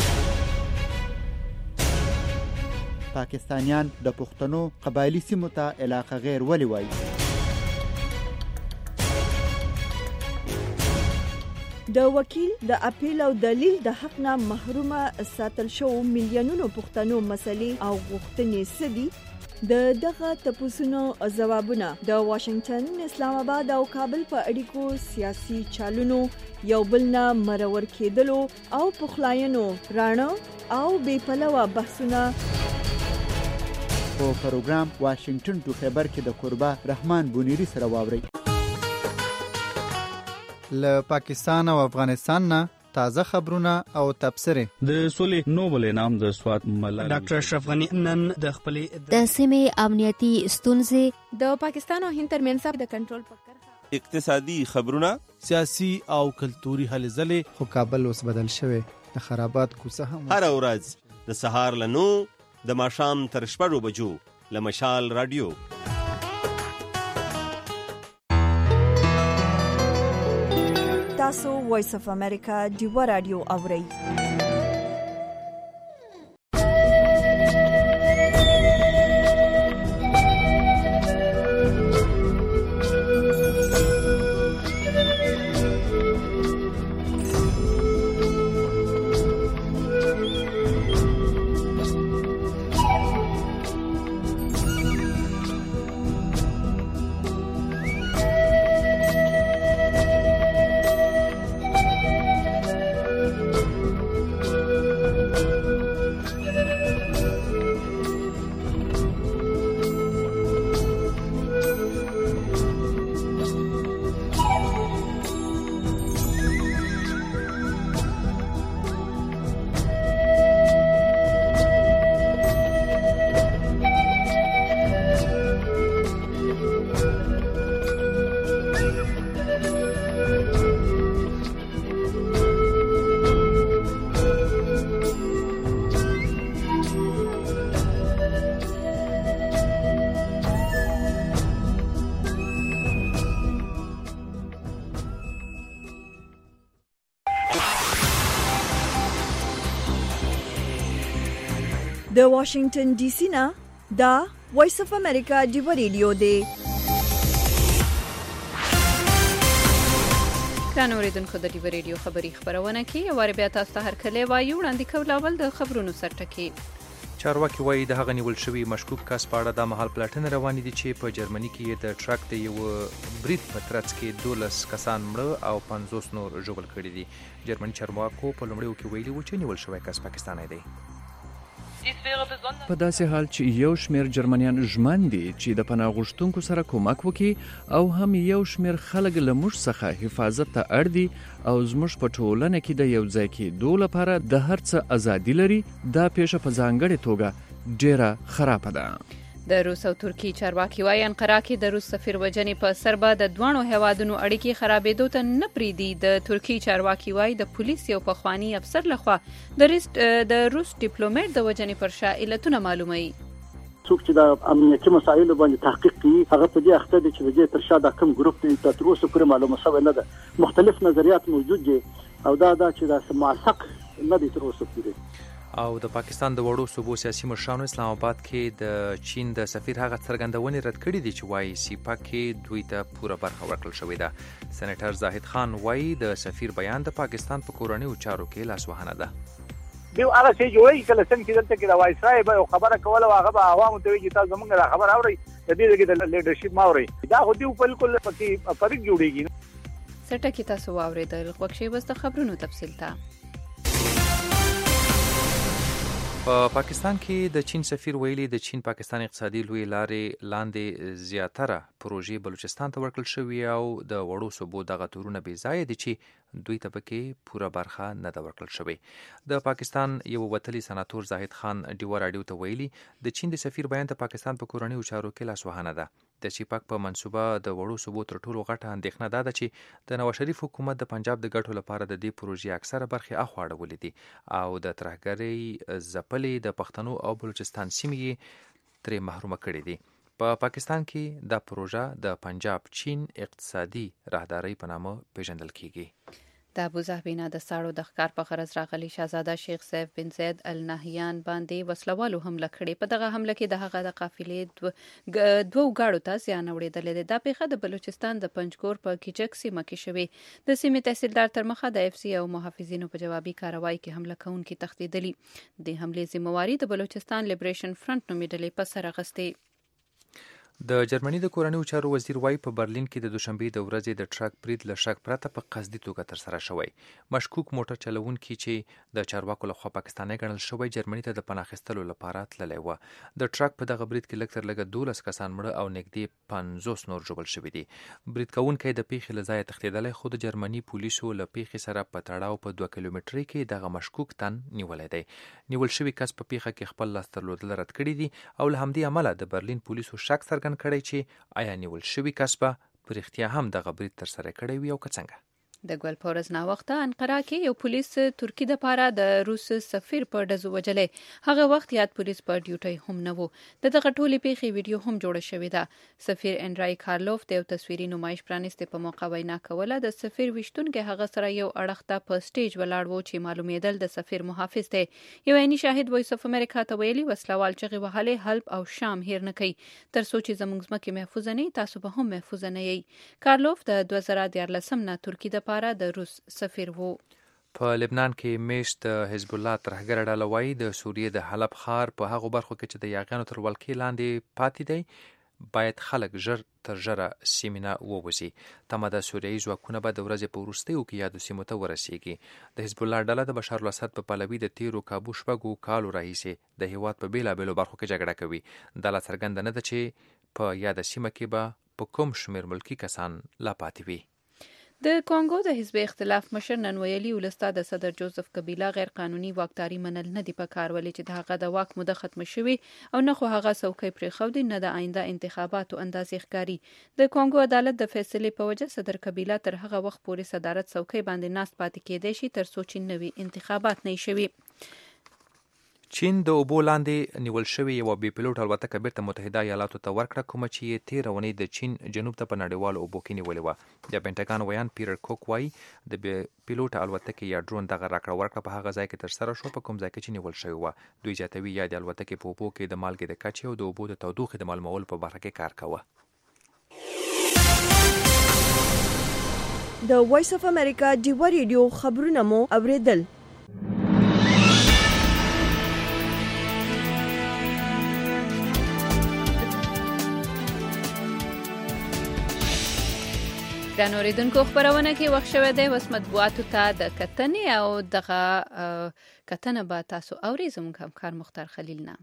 Speaker 18: پاکستانیان د پښتنو قبایلی سیمو ته علاقه غیر ولي وایي؟
Speaker 1: د وکیل د اپیل او دلیل د حق نه محرومه ساتل شو میلیونونو پښتنو مسلې او غوښتنې سدي د دغه تپوسونو جوابونه د واشنگټن، اسلام آباد او کابل په اړیکو سیاسي چالونو یو بل نه مرور کېدلو او پخلاینو رانه او بې پلوه بحثونه
Speaker 18: په پروګرام واشنگټن ټو خبر کې د قربا رحمان بونیری سره واوري.
Speaker 19: له پاکستان او افغانستان نه تازه خبرونه او تبصره.
Speaker 20: د سولې نوبل انعام د سوات ملالۍ
Speaker 21: ډاکټر اشرف غنی نن د خپلې
Speaker 22: د سیمې امنیتي ستونزې
Speaker 23: د پاکستان او هند ترمنځ د کنټرول پکړه
Speaker 24: اقتصادي خبرونه
Speaker 25: سیاسي او کلتوري هلې ځلې.
Speaker 19: خو کابل اوس بدل شوی د خرابات کوڅه هم
Speaker 24: هر ورځ د سهار له 9 د ماښام تر 6 بجو له مشال رادیو.
Speaker 1: تاسو وایس اف امریکا ډیو رادیو اورئ. د واشنگټن ډي سي نه دا وایس اف امریکا ډیو ریډیو دی.
Speaker 2: ګران اوریدونکو د ډیو ریډیو خبری خبرونه کې یو بیا تاسو ته هرکلی وایو. وړاندې کول اول د خبرونو سرټکی.
Speaker 3: چارواکي وایي د هغه نیول شوی مشکوک کس په اړه د مهال پلټنه روانې دي چې په جرمني کې د ټرک د یو برید په ترڅ کې 12 کسان مړه او 50 نور ژوبل کړي دي. جرمني چارواکو په لومړیو کې ویلي و چې نیول شوی کس پاکستانی دی.
Speaker 4: په داسې حال چې یو شمېر جرمنیان ژمن دي چې د پناه غوښتونکو سره کومک وکړي او هم یو شمېر خلک له موږ څخه حفاظت ته اړ دي او زموږ په ټولنه کې د یو ځای کېدو لپاره د هر څه ازادي لري، دا پیښه په ځانګړې توګه ډیره خرابه ده.
Speaker 2: د روس او ترکی چارواکي وايي انقره کې د روس سفیر وجنې په سر به د دوانو هیوادونو اړیکې خرابېدو ته نه پریږدي. د ترکی چارواکي وايي د پولیس یو پخوانی افسر لخوا د روس ډیپلوماټ د وجنې پر شا علتونه معلوموي.
Speaker 5: څوک چې د امنیتي مسایلو باندې تحقیق کوي هغه په دې اخته دي چې د دې تر شا د کوم ګروپ دی تر اوسه پورې معلومه شوې نه ده. مختلف نظریات موجود دي او دا چې دا موثق نه دي تر اوسه پورې.
Speaker 3: او د پاکستان د وړو صوبو سیاسي مشرانو اسلام آباد کې د چین د سفیر هغه څرګندونې رد کړې دي چې وایي سیپا کې دوی ته پوره برخه ورکړل شوې ده. سېنیټر زاهد خان وایي د سفیر بیان د پاکستان په کورنیو چارو کې لاسوهنه ده.
Speaker 6: دیو هغه شی جوړي کله څنګه چې دلته کې د وایسرای به خبره کوله هغه به عوامو ته ویل چې تاسو زموږ د خبر اوري د دې د لیډرشپ ما اوري دا خو دیو بالکل پکې فرق جوړيږي.
Speaker 2: سټه کې تاسو واورېدل وکشي وسته خبرونو تفصیل ته.
Speaker 3: په پاکستان کې د چین سفیر ویلي د چین پاکستان اقتصادي لوی لارې لاندې زیاتره پروژې بلوچستان ته ورکړل شوې او د وړو صوبو دغه تورونه بې ځایه دي چې دوی ته پکې پوره برخه نه ده ورکړل شوې. د پاکستان یو وتلی سناتور زاهد خان ډیو راډیو ته ویلي د چین د سفیر بیان د پاکستان په کورنیو چارو کې لاسوهنه ده. د چیپاک په منصوبه د وړو صوبو تر ټولو غټه اندېښنه ده چې د نواز شریف حکومت د پنجاب د ګټو لپاره د دې پروژې اکثره برخې اخوا اړولې دي او د ترهګرۍ ځپلې د پښتنو او بلوچستان سیمې ترې محرومه کړې دي. په پاکستان کې دا پروژه د پنجاب چین اقتصادي راهدارۍ په نامه پیژندل کیږي.
Speaker 2: د ابوظبي نه د ساړو د ښکار په غرض راغلي شاهزاده شیخ سیف بن زید النهیان باندې وسلوالو حمله کړې. په دغه حمله کې د هغه د قافلې دوه گاډو ته زیان اورېدلې ده. دا پیښه د بلوچستان د پنجګور په کیچک سیمه کې شوې. د سیمې تحصیلدار تر مخه د اف سی او محافظینو په جوابي کاروای کې حمله کوونکي تښتېدلي. د حملې ذمہواری د بلوچستان لیبریشن فرنٹ نومې ډلې په سر اخیستې.
Speaker 3: د جرمني د کورنیو چارو وزیر وایي په برلین کې د دوشنبې د ورځې د ټرک برید له شک پرته په قصدي توګه ترسره شوی. مشکوک موټر چلوونکي چې د چارواکو لخوا پاکستاني ګڼل شوی جرمني ته د پناه اخیستلو لپاره تللی و. د ټرک په دغه برید کې لږ تر لږه 12 کسان مړه او نږدې 50 نور ژوبل شوي دي. برید کوونکی د پیښې له ځایه تښتېدلی خو د جرمني پولیسو له پیښې سره په تړاو په 2 کیلومترۍ کې دغه مشکوک تن نیولی دی. نیول شوی کس په پیښه کې خپل لاس درلودل رد کړي دي او له همدې امله د برلین پولیسو شک څرګند کړی چې آیا نیول شوی کس به په رښتیا هم دغه برید ترسره کړی وي او که څنګه.
Speaker 2: د ګل پورز نا وخته انقره کې یو پولیس ترکی د پاره د روس سفیر په ډزو وجلې. هغه وخت یاد پولیس په ډیوټي هم نه وو. دغه ټولې پیښې ویډیو هم جوړه شوې ده. سفیر انرای کارلوف د یو تصویري نمایش پرانیستې په موقع وینا کوله. د سفیر وشتونکو هغه سره یو اړخ ته په سټیج ولاړ وو چې معلومېدل د سفیر محافظ دی. یو عیني شاهد وایس اف امریکا ته ویلي وسلوال چغې وهلې حلب او شام هیر نه کوي تر څو چې زموږ ځمکې محفوظ نه وي تاسو به هم محفوظ نه یې. کارلوف د 2014 نه ترکی د پاره د روس سفیر وو.
Speaker 3: په لبنان کې میشت د حزب الله ترهګر ډله وایي د سوریې د حلب ښار په هغو برخو کې چې د یاغیانو تر ولکې لاندې پاتې دی باید خلک ژر تر ژره سیمې نه ووځي. تمه ده سوریایي ځواکونه به د ورځې په وروستیو کې یادو سیمو ته ورسیږي. د حزب الله ډله د بشار الاسد په پلوي د تیرو کابو شپږو کالو راهیسې د هیواد په بیلابیلو برخو کې جګړه کوي. دا لا څرګنده نه ده چې په یاده سیمه کې به په کوم شمېر ملکي کسان لا پاتې وي.
Speaker 2: د کانګو د حزب اختلاف مشر نن ویلي ولستا د صدر جوزف کبیلا غیر قانوني واکداري منل نه دی پکار ولې چې د هغه د واک موده ختم شوی او نه خو هغه څوکۍ پرېښودي نه د آینده انتخاباتو اندازې ښکاري. د کانګو عدالت د فیصلې په وجه صدر کبیلا تر هغه وخت پورې صدارت څوکۍ باندې ناست پاتې کېدی شي تر څو چې نوي انتخابات نه شي.
Speaker 3: چین د اوبو لاندې نیول شوې یوه بې پیلوټ الوتکه بیرته متحده ایالاتو ته ورکړه، کومه چې یې تېره اونۍ د چین جنوب ته په نړیوالو اوبو کې نیولې وه. د پینټاګان ویان پیټر کوک وایي د بې پیلوټ الوتکې یا ډرون دغه راکړه ورکړه په هغه ځای کې ترسره شوه په کوم ځای کې چې نیول شوې وه. دوی زیاتوي یا د الوتکې په اوبو کې د مالګې د کچې او د اوبو د تودوخې د معلومولو په برخه کې کار کوه.
Speaker 1: د وایس اف امریکا ډیوا ریډیو خبرونه مو اوریدل.
Speaker 2: ګران اوریدونکو، خبرونه کې وخت شوی دی اوس مطبوعاتو ته د کتنې او دغه کتنه به تاسو اورئ زموږ همکار مختار خلیل نه.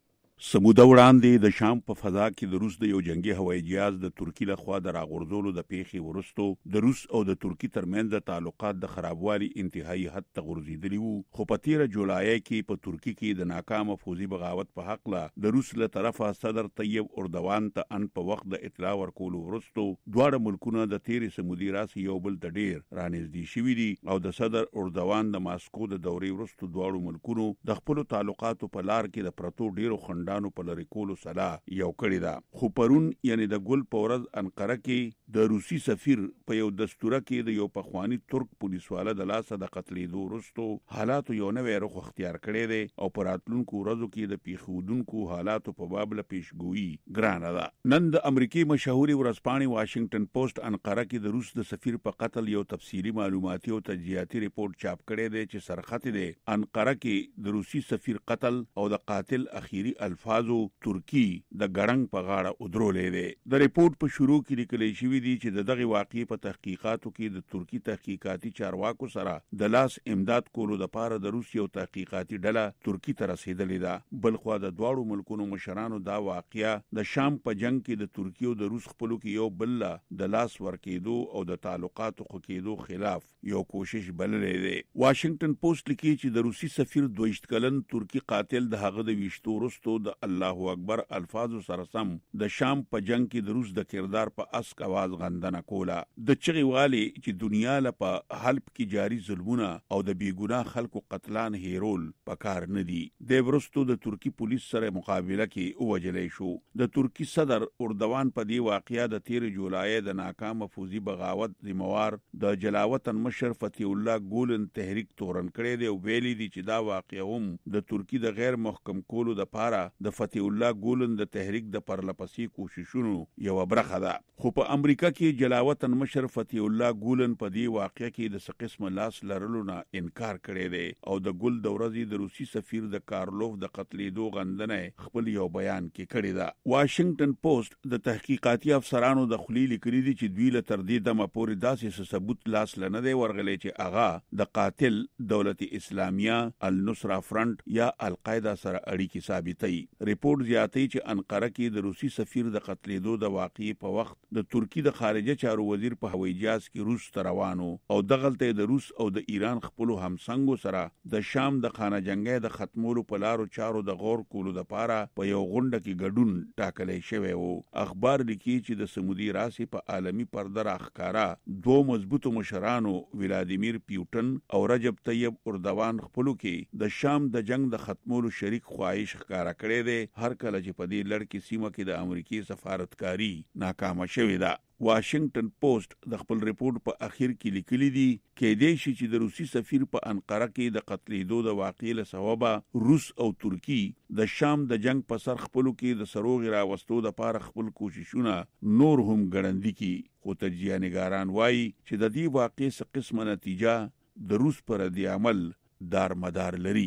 Speaker 7: سموده وړاندې د شام په فضا کې د روس د یو جنگي هوایي جهاز د ترکی لخوا د راغورځولو د پیښې وروستو د روس او د ترکی ترمنځ د تعلقات د خرابوالي انتهایی حد ته غورځېدلي وو. خو په تیره جولای کې په ترکی کې د ناکامه فوزي بغاوت په حق له د روس له طرفه صدر طیب اردوان ته ان په وخت د اطلاع ورکولو وروستو دواړه ملکونه د تیرې سمودي راسي یو بل ته ډیر رانږدې شوي دي او د صدر اردوان د ماسکو د دورې وروستو دواړو ملکونو د خپلو تعلقاتو په لار کې د پرتو ډیرو خنډ په لری کولو سلا یو کړی دا. خو پرون یعنی د ګل په ورځ انقره کې د روسي سفیر په یو دستوره کې د یو پخوانی ترک پولیسواله د لاسه د قتلېدو وروستو حالاتو یو نوی رخ اختیار کړی دی او په راتلونکو ورځو کې د پیښودونکو حالاتو په باب له پیشګویي ګرانه ده. نن د امریکای مشهوري ورځپاڼې واشنگټن پوسټ انقره کې د روس د سفیر په قتل یو تفصیلی معلوماتي او تجزیاتي ریپورت چاپ کړی دی چې سرخط دی انقره کې د روسي سفیر قتل او د قاتل اخیری الفاظو ترکی د ګړنګ په غاړه ودرولې دی. د ریپورت په شروع کې لیکل شوی دی چې د دغه واقعې په تحقیقاتو کې د ترکی تحقیقاتي چارواکو سره د لاس امداد کولو لپاره د روس یو تحقیقاتي ډله ترکی ته رسیدلې ده. بلخوا د دواړو ملکونو مشرانو دا واقعیا د شام په جنگ کې د ترکی او د روس خپلو کې یو بل د لاس ورکېدو او د تعلقاتو خکېدو خلاف یو کوشش بللې دی. واشنگټن پوسټ لیکي چې د روسي سفیر 22 کلن ترکی قاتل د هغه د ویشتو وروستو د الله اکبر الفاظو سره سم د شام په جنگ کې د روس د کردار په اسک आवाज غندنه کوله. د چغې والی چې دنیا له په حلب کې جاری ظلمونه او د بیګناه خلکو قتلان هیرول پکار نه دي. د ورستو د ترکی پولیس سره مقابله کې ووجلې شو. د ترکی صدر اردوان په دې واقعیا د 13 جولای د ناکامه فوزي بغاوت ذمہوار د جلاوطن مشر فتح الله ګولن تحریک تورن کړی دی او ویلي دي چې دا واقعیا هم د ترکی د غیر محکم کولو د پاره د فتح الله ګولن د تحریک د پرلپسې کوششونو یو برخه ده. خو په امریکا کې جلاوطن مشر فتح الله ګولن په دې واقعیا کې د قسم لاس لرلو نه انکار کړی دی او د ګل د ورځې د روسي سفیر د کارلوف د قتلېدو غندنه خپل یو بیان کې کړی ده. واشنگټن پوسټ د تحقیقاتي افسرانو د خلی لیکلي دي چې دوی له تر دې دمه پورې داسې ثبوت لاس لنه دی ورغلی چې هغه د قاتل دولت اسلامیه النصره فرنٹ یا القاعده سره اړیکې ثابتوي. ریپورت زیاتوي چې انقره کې د روسي سفیر د قتلېدو د واقعې په وخت د ترکی د خارجه چارو وزیر په هوایي جهاز کې روس ته روانو او دغلته د روس او د ایران خپلو همسنګو سره د شام د خانه جنگي د ختمولو په لارو چارو د غور کولو لپاره په یو غونډه کې ګډون ټاکلې شوی وو. اخبار لیکي چې د سمودي راسي په عالمي پرده راښکارا دوه مضبوطو مشرانو ولادیمیر پیوټن او رجب طیب اردوان خپلو کې د شام د جنگ د ختمولو شریک خواهش ښکارا کړی دی هر کله چې په دې لړ کې سیمه کې د امریکای سفارتکاری ناکامه شوې ده. واشنگټن پوسټ د خپل ریپورت په اخر کې لیکلي دي کې دې شي چې د روسي سفیر په انقره کې د قتلېدو د واقعې له سببه روس او ترکی د شام د جنگ په سر خپلو کې د سروغ راوستو لپاره خپل کوششونه نور هم ګړندي کی. خو تجزیه نگاران وایي چې د دې واقعې څه قسمه نتیجه د روس پر ردی عمل دار مدار لري.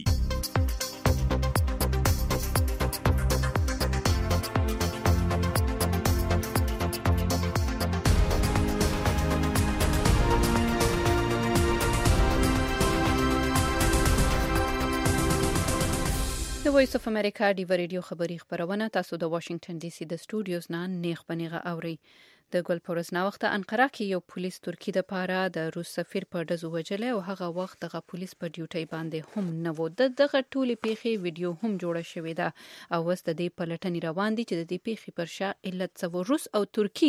Speaker 2: د وایس اف امریکا ډیوا ریډیو خبری خبرونه تاسو د واشنگټن ډي سي د سټوډیوز نه نیغ بنیغه اوري. د ګل پورز نا وخت انقره کې یو پولیس ترکی د پاره د روس سفیر په دزو وجلې او هغه وخت دغه پولیس په ډیوټي باندې هم نه و. دغه ټولې پیښې ویډیو هم جوړه شوې ده او وست د پلټنې روان دي چې د دې پیښې پر شا علت څه روس او ترکی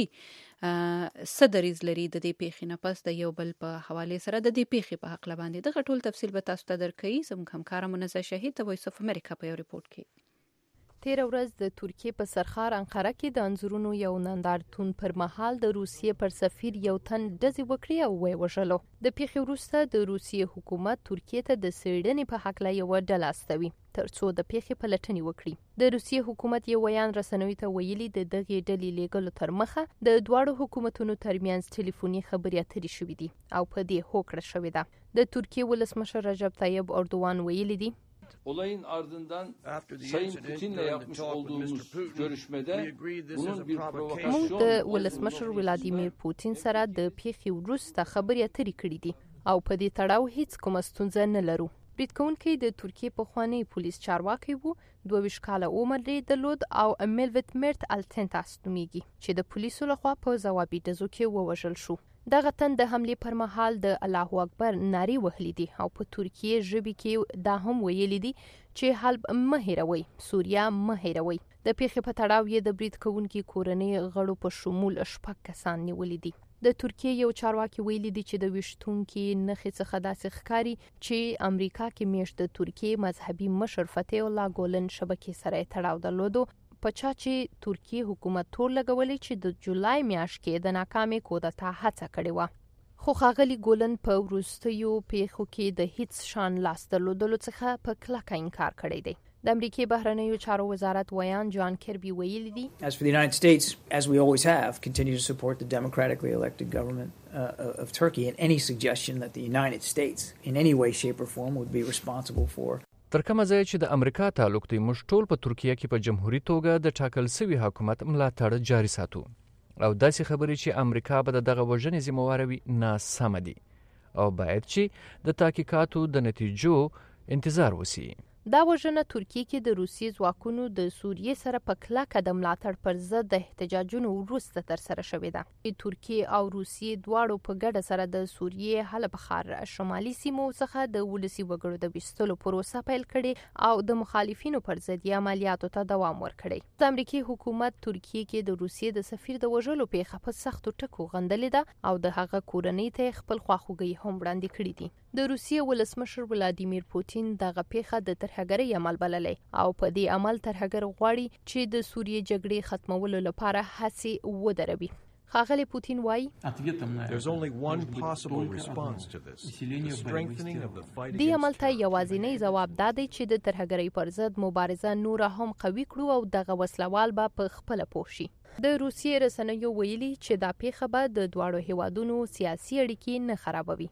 Speaker 2: صدریز لري. د دې پیښې نه پس د یو بل په حواله سره د دې پیښې په حق باندې دغه ټول تفصیل به تاسو ته درکړي. زموږ همکار منزه شهید د وایس اف امریکا په یو ریپورت کې
Speaker 8: تیر ورځ د ترکیه په سرخار انقره کې د انځورونو یو نندارتون پر مهال د روسیې پر سفیر یو تن ډزې وکړې او ویې وژلو. د پیښې وروسته د روسیې حکومت ترکیه ته د څېړنې په هکله یوه ډله استوي ترڅو د پیښې پلټنې وکړي. د روسیې حکومت یو بیان رسنیو ته ویلي د دغې ډلې لیږلو تر مخه د دواړو حکومتونو ترمنځ ټلیفوني خبرې اترې شوې دي او په دې هوکړه شوې ده. د ترکیه ولسمشر رجب طیب اردوغان ویلي دي
Speaker 9: Olayın ardından Sayın Putin'le yapmış olduğumuz görüşmede bunun bir provokasyon
Speaker 8: موږ د ولسمشر ولادیمیر پوتین سره د پیښې وروسته خبرې اترې کړې دي او په دې تړاو هیڅ کومه ستونزه نه لرو. برید کوونکی د ترکیې پخوانی پولیس چارواکي وو، 22 کاله عمر یې درلود او میلوت میرت التنتاس نومیږي چې د پولیسو لخوا په ځوابي ډزو کې ووژل شو. دغه تن د حملې پر مهال د الله اکبر نارې وهلې دي او په ترکیه ژبه کې دا هم ویلي دي چې حلب مه هېروئ، سوریا مه هېروئ. د پیښې په تړاو یې د برید کوونکي کورنۍ غړو په شمول 6 کسان نیولي دي. د ترکیه یو چارواکي ویلي دي چې د ویشتونکو نښې څخه داسې ښکاري چې امریکا کې میشت د ترکیه مذهبي مشر فتح الله ګولن شبکې سره تړاو درلودو په چا چې ترکیه حکومت تور لګولې چې د جولای میاشت کې د ناکامې کودتا هڅه کړې و. خو ښاغلي ګولن په وروستیو پیښو کې د هیڅ شان لاس درلودلو څخه په کلکه انکار کړی دی. د امریکای بهرنیو چارو وزارت ویان جان کربي ویلي دي
Speaker 10: As for the United States, as we always have, continue to support the democratically elected government of Turkey and any suggestion that the United States in any way, shape or form would be responsible for
Speaker 4: تر کومه ځای چې د امریکا تعلق دی موږ ټول په ترکیه کې په جمهوریت توګه د ټاکل شوي حکومت ملاتړ جاري ساتو او داسې خبرې چې امریکا به دغه وژنې ذمہواره وي ناسمه دي او باید چې د تحقیقاتو د نتیجو انتظار وسی.
Speaker 8: دا وژنه ترکیه کې د روسیې ځواکونو د سوریې سره په کلکه د ملاتړ پر ضد د احتجاجونو وروسته ترسره شوې ده. ترکیه او روسیې دواړو په ګډه سره د سوریې حلب ښار شمالي سیمو څخه د ولسي وګړو د ویستلو پروسه پیل کړې او د مخالفینو پر ضد عملیاتو ته دوام ورکړی. د امریکای حکومت ترکیه کې د روسیې د سفیر د وژلو پیښه په سختو ټکو غندلې ده او د هغه کورنۍ ته خپل خواخوږي هم وړاندې کړې دي. د روسیې ولسمشر ولادیمیر پوتین دغه پیښه د ترهګرۍ عمل بللې او په دې عمل ترهګر غواړي چې د سوریې جګړې ختمولو لپاره هڅې ودروي. ښاغلی پوتین وایي
Speaker 11: There's only one possible response to this, the strengthening of the fight
Speaker 8: دې عمل ته یوازینی ځواب دا دی چې د ترهګرۍ پر ضد مبارزه نوره هم قوي کړو او دغه وسلوال به په خپله پوه شي. د روسیې رسنیو ویلي چې دا پیښه به د دواړو هیوادونو سیاسي اړیکې نه خرابوي.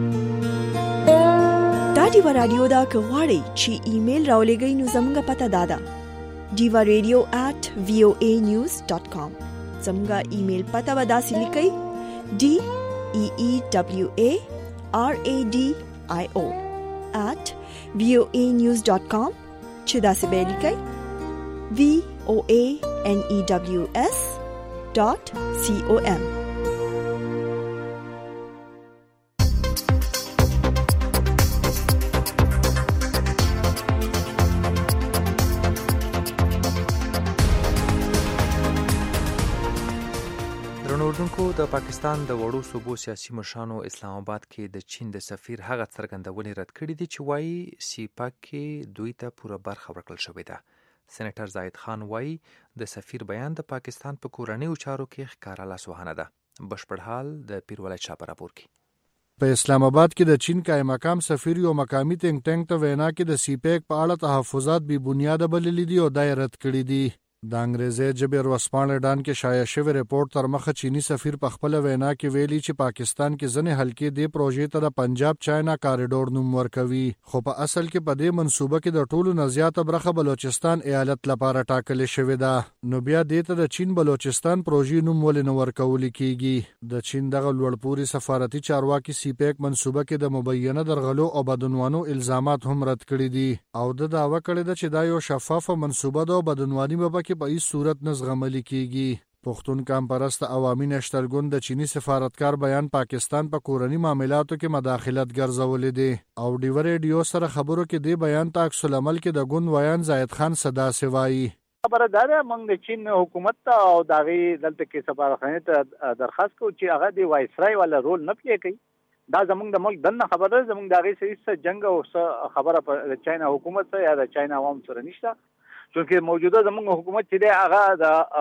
Speaker 1: دا دیوا رادیو دا که غواړئ چې ایمیل راولېږئ نو زموږ پته دا ده diva.radio@voanews.com. زموږ ایمیل پته به داسې لیکئ DEEWARADIO@voanews.com چې داسې به لیکئ voanews.com.
Speaker 3: اوردونکو د پاکستان د وړو صوبو سیاسي مشرانو اسلام آباد کې د چین د سفیر هغه څرګندونې رد کړې دي چې وایي سیپاک کې دوی ته پوره برخه ورکړل شوې ده. سېنیټر زاهد خان وایي د سفیر بیان د پاکستان په کورنیو چارو کې ښکاره لاسوهنه ده. بشپړ حال د پیرولای شاه په راپور کې.
Speaker 12: په اسلام آباد کې د چین قائم مقام سفیر یو مقامی تنګ ټنګ ته وینا کې د سیپیک په اړه تحفظات بې بنیاده بللي دي او دا یې رد کړي دي. د انګریزي ژبې ورځپاڼې ډان کې شایع شوی ریپورت تر مخه چینی سفیر په خپل وینا کې ویلي چې پاکستان کې ځنې حلقې د پروژې ته د پنجاب چاینا کاریډور نوم ورکوي، خو په اصل کې په دې منصوبه کې د ټولو نه زیاته برخه بلوچستان ایالت لپاره ټاکلې شوې ده. نو بیا دې ته د چین بلوچستان پروژې نوم ولې نه ورکول کیږي؟ د چین دغه لوړپوړي سفارتي چارواکي سیپیک منصوبه کې د مبینه درغلو او بدعنوانو الزامات هم رد کړي دي او د دعوه کړې ده چې دا یو شفافه منصوبه ده او بدعنواني به په هیڅ صورت نه زغمل کیږي. پښتون قام پرست عوامي نشتل ګوند د چینی سفارتکار بیان پاکستان په کورنی معاملاتو کې مداخلت ګرځولې دي او ډیو ریډیو سره خبرو کې دی بیان ته عکس العمل کې د ګوند ویان زاید خان صدا سوایي
Speaker 6: خبردار موږ د چین حکومت ته او دغه دلته کې سفارتخانه ته درخواست کوو چې هغه د وایسرای ولا رول نه پلی کوي. دا زموږ د ملک دنه خبره زموږ دغه سره جنگ او خبره په چاینا حکومت سره یا د چاینا عوام سره نشته. چونکه موجوده زموږ حکومت چې دی هغه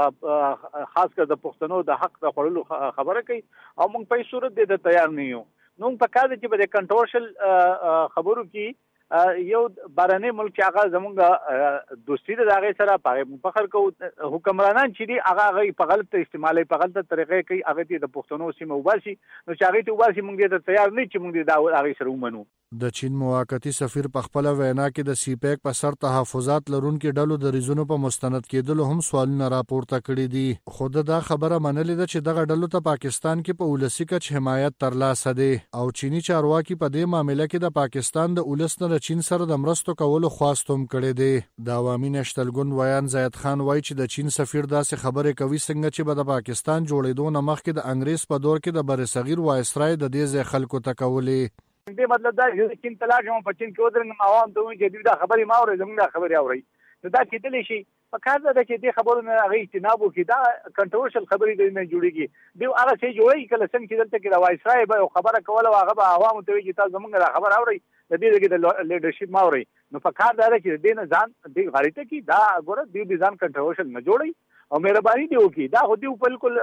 Speaker 6: د خاص کر د پښتنو د حق د خړلو خبره کوي او موږ په صورت د تیار نه یو. نو په کار چې په کنټرول خبرو کې یو بارنه ملک هغه زموږ دوستی د هغه سره په فخر کو حکمرانان چې دی هغه په غلط استعمالي په غلط طریقې کوي هغه د پښتنو سیمه وباسي. نو چې هغه ته وباسي موږ ته تیار نه چې موږ د هغه سره ومنو.
Speaker 12: د چین موقتی سفیر په خپل وینا کې د سی پیک په سر تحفظات لرونکو ډلو د ریزونو په مستند کېدلو هم سوالونه راپورته کړي دي. خود دا خبره منلې ده چې دغه ډلو ته پاکستان کې په ولسی کچ حمایت ترلاسه دي او چینی چارواکي په دې معاملې کې د پاکستان د ولس نه چین سره د مرستو کولو خواستوم کړي دي. د عوامي نشتل ګوند ویان زاید خان وایي چې د چین سفیر داسې خبره کوي څنګه چې به د پاکستان جوړېدو نه مخکې د انګریز په دور کې د برصغیر وایسرای د دې ځای خلکو ته کولې.
Speaker 6: دې مطلب دا چې چین تلاش هم په چین کې ودرنګ عوام ته وایي چې دا خبرې ما اوري زموږ دا خبرې اوري. نو دا کېدلی شي په کار ده چې دې خبرو نه هغه اجتناب وکړي. دا کنټروورشل خبرې دې نه جوړېږي. دوی هغه څه جوړوي کله څنګه چې دلته کې د وایسرای به خبره کوله او هغه به عوامو ته وایي چې تاسو زموږ دا خبر اورئ د دې کې د لیډرشپ ما اورئ. نو په کار ده چې دې نه ځان دې غاړې کې دا ګوره دې ځان کنټروورشل نه جوړي او مهرباني دی وکړي. دا خو دې بالکل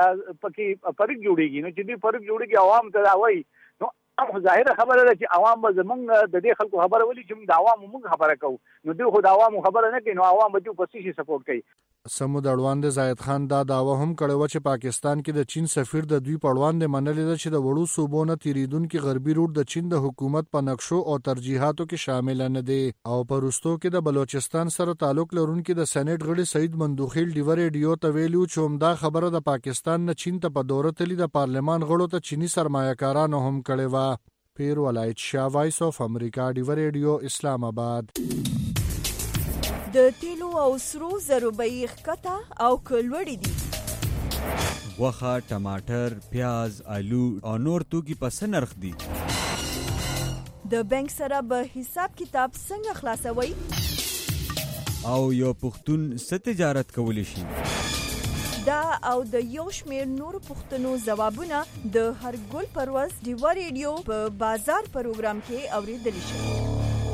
Speaker 6: پکې فرق جوړېږي. نو چې دې فرق جوړېږي عوام ته دا وایي نو ظاهره خبره ده چې عوام به زمونږ د دې خلکو خبره ولي چې موږ د عوامو موږ خبره کوو. نو دوی خو د عوامو خبره نه کوي نو عوام به دوی په څه شي سپورټ کوي.
Speaker 12: سمود اړوند زاید خان دا داوا هم کړی و چې پاکستان کې د چین سفیر د دوی په وړاندې منلې ده چې د وړو صوبو نه تیریدونکي غربي روټ د چین د حکومت په نقشو او ترجیحاتو کې شامل نه دي. او په وروستو کې د بلوچستان سره تعلق لرونکي د سېنات غړي سعید مندوخیل ډیو ریډیو ته ویلو چې همدا خبره د پاکستان نه چین ته په دوره تللی د پارلمان غړو ته چینی سرمایه‌کارانو هم کړی و. پیر ولایت شاه وایس اف امریکا ډیو ریډیو اسلام آباد.
Speaker 1: د تیلو او سرو زرو بیې ښکته او کلوړې دي.
Speaker 13: غوښه، ټماټر، پیاز، آلو او نور توکي په څه نرخ دي؟
Speaker 1: د بانک سره به حساب کتاب څنګه خلاصوي؟
Speaker 13: او یو پښتون څه تجارت کولی شي؟
Speaker 1: دا او د یو شمېر نور پوښتنو ځوابونه د هر ګل پر ورځ ډیو ریډیو په بازار پروګرام کې اورېدلی شي.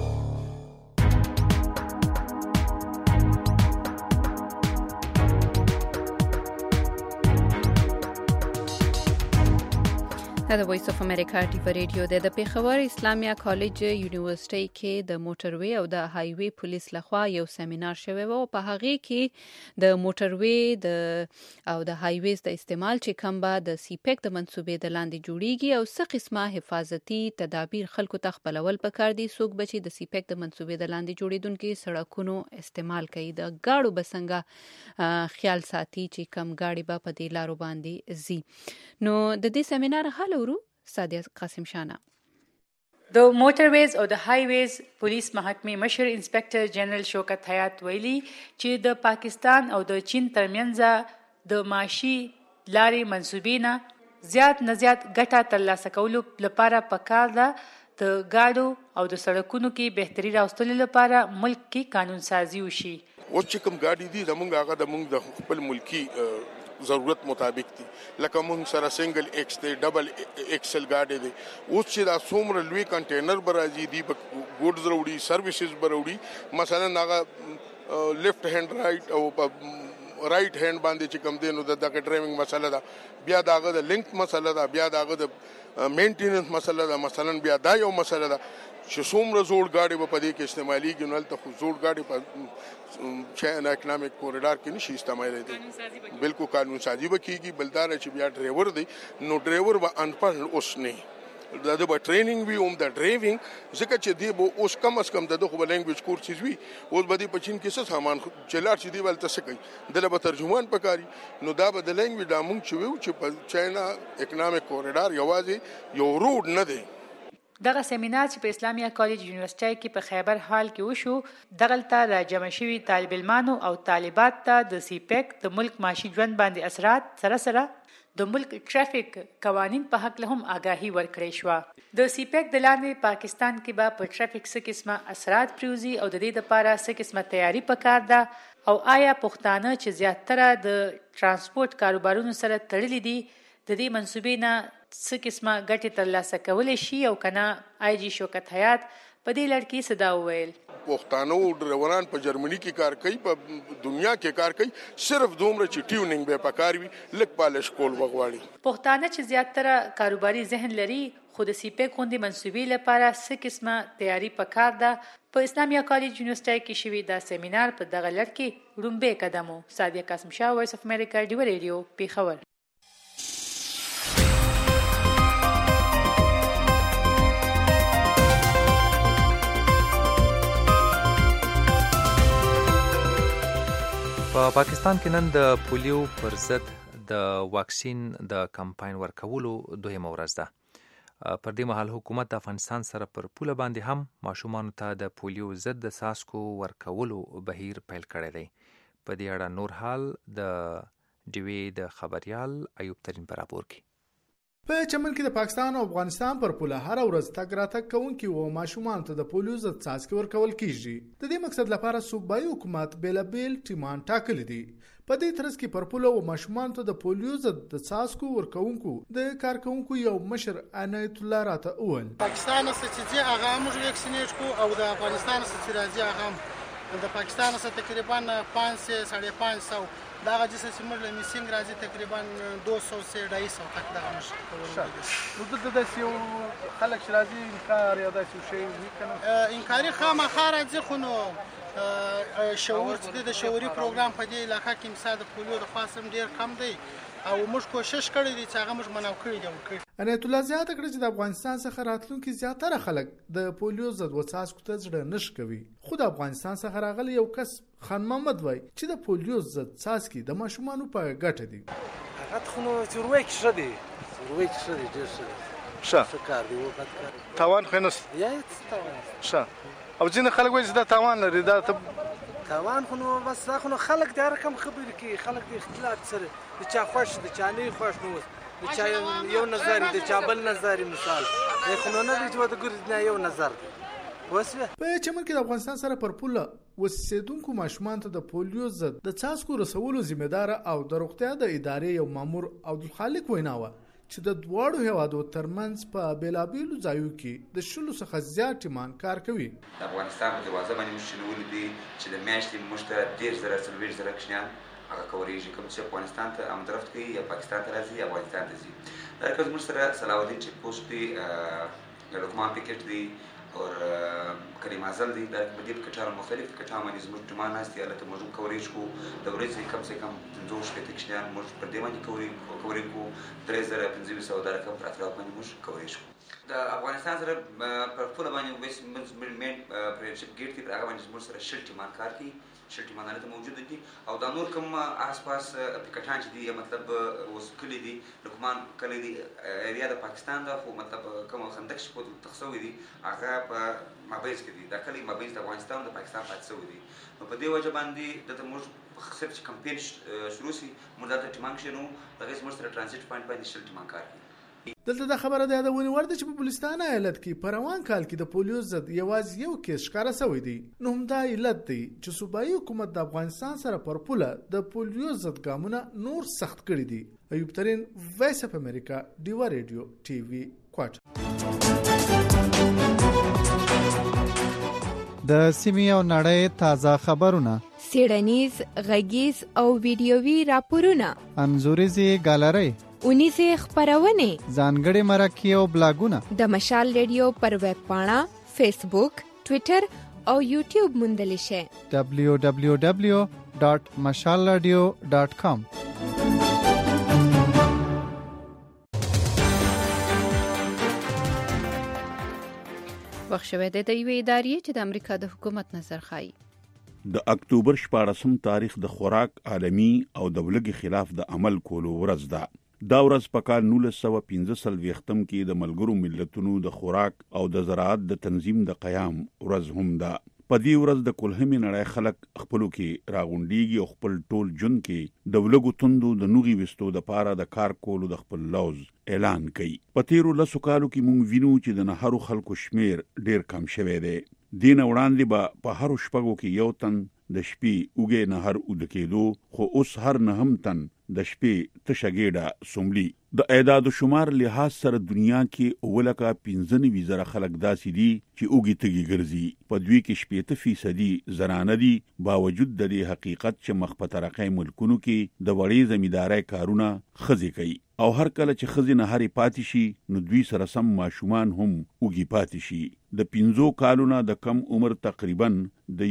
Speaker 2: د وایس اف امریکا ټیو ریډیو د پیښور اسلامیه کالج یونیورسيټي کې د موټروي او د هایوي پولیس لخوا یو سیمینار شوی و. په هغه کې د موټروي او د هایویز د استعمال چې کوم به د سی پیک د منسوبې د لاندې جوړیږي او څه قسمه حفاظتي تدابیر خلکو ته خپلول پکار دي. څوک بچي د سی پیک د منسوبې د لاندې جوړیدونکو سړکونو استعمال کوي د گاډو بسنګ خیال ساتي چې کم گاډي به په دې لارو باندې زی. نو د دې سیمینار حل سادیه قاسم شانه
Speaker 14: د موټرویز او د هایویز پولیس محکمې مشر انسپکټر جنرال شوکت حیات ویلي چې د پاکستان او د چین ترمنځ د معاشي لارې منسوبې نه زیات نه زیات ګټه ترلاسه کولو لپاره پکار ده د گاډو او د سړکونو کې بهتري راوستلو لپاره ملک کې قانون سازي وشي.
Speaker 15: اوس چې کوم گاډي دي زموږ هغه د موږ د خپل ملکی ضرورت مطابق دي. لکه موږ سره سنگل ایکس دی، ډبل ایکسل گاډي دي. اوس چې دا څومره لوی کنټینر برازي دي ګوډز وروړي، سرویسز وروړي. مثلا هغه لیفت هاند رائټ او رائټ هاند باندې چې کوم دي نو د ډرایوینګ مسله ده، بیا داغه د لینک مسله ده، بیا داغه د مینټیننس مسله ده. مثلا بیا دا یو مسله ده چې څومره زوړ گاډي په دې کې استعماليږي نو تل خو زوړ گاډي په چاینا اکنامک کوریډور کې نشي استعمالي دي. بالکل قانون سازي وکيږي. بلدار چې بیا ډرایور دی نو ډرایور به انپړ اوس نه دا د ټریننګ وی د ډرایوینګ ځکه چې دی به اوس کم از کم د خو لینګویج کورسز وی اوس به دی په چین کې څه سامان چلار چې دی ولته څه کوي دله به ترجمان پکاري. نو دا به د لینګویج د مونږ چې ویو چې په چاینا اکنامک کوریډور یوازې یو روډ نه دی
Speaker 14: دغه سیمینار چې په اسلامیا کالج یونیورسيټي کې په خیبر حال کې وشو، دغلته را جمع شوي طالب علمانو او طالبات ته د سی پیک د ملک معاشي ژوند باندې اثرات سره د ملک ټرافیک قوانین په حق له هم آگاهي ورکړې شو. د سی پیک د لاندې پاکستان کې به په ټرافیک څه قسمه اثرات پریوزي او د دې لپاره څه قسمه تیاری پکار ده، او آیا پښتانه چې زیاتره د ترانسپورت کاروبارونو سره تړلي دي د دې منسوبې نه څه قسمه ګټې ترلاسه کولی شي او کنه. آی جی شوکت حیات په دې لړ کې صدا وویل
Speaker 15: پښتانه ډرایوران په جرمني کې کار کوي، په دنیا کې کار کوي، صرف دومره چې ټیونینګ به پکار وي، لک پالش کول وغواړي.
Speaker 14: پښتانه چې زیاتره کاروباري ذهن لري خو د سی پیک غونډې منسوبې لپاره څه قسمه تیاری پکار ده. په اسلامیا کالج یونیورسيټي کې شوی دا سیمینار په دغه لړ کې رومبه قدم و. سادیه قاسم شاه، وایس اف امریکا، ډیو ریډیو، پیښور.
Speaker 3: په پاکستان کې نن د پولیو پر ضد د واکسین د کمپاین ورکولو دویمه ورځ ده. پر دې مهال حکومت د افغانستان سره پر پوله باندې هم ماشومانو ته د پولیو ضد د څاڅکو ورکولو بهیر پیل کړی دی. په دې اړه نور حال د ډیوې د خبریال ایوب ترین په راپور کې.
Speaker 16: په چمن کې د پاکستان او افغانستان پر پوله هر ورځ تګ راتګ کوونکي او ماشومان ته د پولیو ضد څاڅکي ورکول کیږي. د دې مقصد لپاره صوبایي حکومت بیلابیل ټیمان ټاکلي دي. په دې ترڅ کې پر پوله او ماشومان ته د پولیو ضد د څاڅکو ورکوونکو د کارکونکو یو مشر عنایت الله راته اول
Speaker 17: پاکستان څخه چې هغه موږ ویکسینیټ کو او د افغانستان څخه راځي هغه د پاکستان څخه تقریبا 500 دا جسه چې موږ له میسنګ راځي تقریبا 200 سے 250 تک دا مشکل نو د یو خلک چې راځي انکار یا داسې شی وکنه انکاري خامخا راځي خو نو شعور چې د شعوري پروګرام په دې علاقې کې مثال د پولیو د خاصم ډیر کم دی او موږ کوشش کړی دی چې هغه موږ منو کړی دی.
Speaker 16: عنایت الله زیاته کړی چې د افغانستان څخه راتلونکي زیاتره خلک د پولیو ضد وڅاڅکو ته زړه نش کوي. خو د افغانستان څخه راغلی یو کس خان محمد وای چې د پولیو ضد څاڅکي د ماشومانو په ګټه دي.
Speaker 18: هغه خو نو چروي کې شه دي ډیر شه کار دی وخت کار
Speaker 17: تاوان خو نه
Speaker 18: یا تاوان
Speaker 17: شه او ځینې خلک وایي چې دا تاوان لري. دا
Speaker 18: تاوان خو نو بس دا خو نو خلک د رقم خبرې کوي، خلک د اختلاف سره د چا خوښ د چا نه خوښ نو د چا یو نظر د چا بل نظر مثال خو نو نه دی چې د ګرځ نه یو نظر دی. وسه
Speaker 16: په چمن کې د افغانستان سره پر پوله وسیدونکو ماشومان ته د پولیو ضد د څاڅکو رسولو ذمہ دار او د روغتیا د ادارې یو مامور عبدالخالق ویناوه چې د دواړو هیوادو ترمنځ په بیلابیلو ځایو کې د شلو څخه زیات ټیمان کار کوي.
Speaker 18: د افغانستان په دروازه باندې مشنول دي چې د میاشتې مشته 1.0 کشنیان هغه کوریږي کوم چې افغانستان ته امدرفت کوي یا پاکستان ته راځي یا افغانستان ته ځي. دا کوم موږ سره صلاحالدین چیک پوسټ دی، لوکمان پکیټ دی اور کریم ازل دی. دا په دې کټار مختلف کټار باندې زموږ ټیمان ناستي الته موږ کوریج کو د ورځې کم سے کم 200 کشنیان موږ پر دې باندې کوریج کو 3500 د رقم پر اطراف باندې موږ کوریج کو. د افغانستان سره پر خپل باندې ویس مین پرنسپ ګیټ کې هغه باندې موږ سره شل ټیمان کار کوي، شل ټیمان ته موجود دي او دا نور کوم آس پاس پکټان چې دي مطلب اوس کلی دي لوکمان کلی دي ایریا د پاکستان دا خو مطلب کوم خندق شپو تخصوي دي هغه په مابیز کې دي. دا کلی مابیز د افغانستان او د پاکستان پاتې دي. نو په دې وجه باندې د موږ خصوصي چې کمپین شروع سي موږ د ټیمان شنو دغه موږ سره ترانزیت پوینټ باندې شل ټیمان کار کوي.
Speaker 16: دلته د خبره ده د ونی ورده چې په بلوچستان ایالت کې په روان کال کې د پولیو ضد یوازې یو کیس ښکاره شوی دی. نو همدا علت دی چې صوبایي حکومت د افغانستان سره پر پوله د پولیو ضد ګامونه نور سخت کړي دي. ایوب ترین، وایس اف امریکا، ډیو ریډیو ټي وي کوټ.
Speaker 19: د سیمې او نړۍ تازه خبرونه،
Speaker 23: سیړنیز، غږیز او ویډیووي راپورونه،
Speaker 19: انځوریزي ګالري،
Speaker 23: اونیزه خبرونه،
Speaker 19: ځانګړي مرکې او بلاګونه
Speaker 23: د مشال ریډیو پر ویب پاڼه، فیسبوک، ټوئیټر او یوټیوب موندلی شئ.
Speaker 19: www.mashalradio.com.
Speaker 2: بخښوي د یوې ادارې چې د امریکا د حکومت نظر خایي.
Speaker 7: د اکتوبر 14 تاریخ د خوراک عالمي او د ولګي خلاف د عمل کولو ورځ ده. دا ورځ په کال 1945 کې د ملګرو ملتونو د خوراک او د زراعت د تنظیم د قیام ورځ هم ده. په دې ورځ د کلهمې نړۍ خلک خپلو کې راغونډیږي او خپل ټول ژوند کې د ولګو توندو د نوغي وستو د پاره د کار کولو د خپل لوز اعلان کوي. په تیرو 10 کالو کې مونږ وینو چې د نهرو خلکو شمیر ډیر کم شوی دی. دین وړاندې به په هر شپږو کې یو تن د شپې اوګه نهر اود کېدو، خو اوس هر نه هم تن د شپې تشګېډه سوملی. د اعداد و شمار لحاظ سره دنیا کې 95,000 خلک داسې دي چې اوګي تګي ګرځي. په دوی کې 70% زنانه دي، باوجود د دې حقیقت چې مخ په ترقې ملکونو کې د وړې زمیندارۍ کارونه خزي کوي. او هر کله چې خزي نه هري پاتې شي نو دوی سره سم ماشومان هم اوګي پاتې شي. د 15 کالونو د کم عمر تقریبا د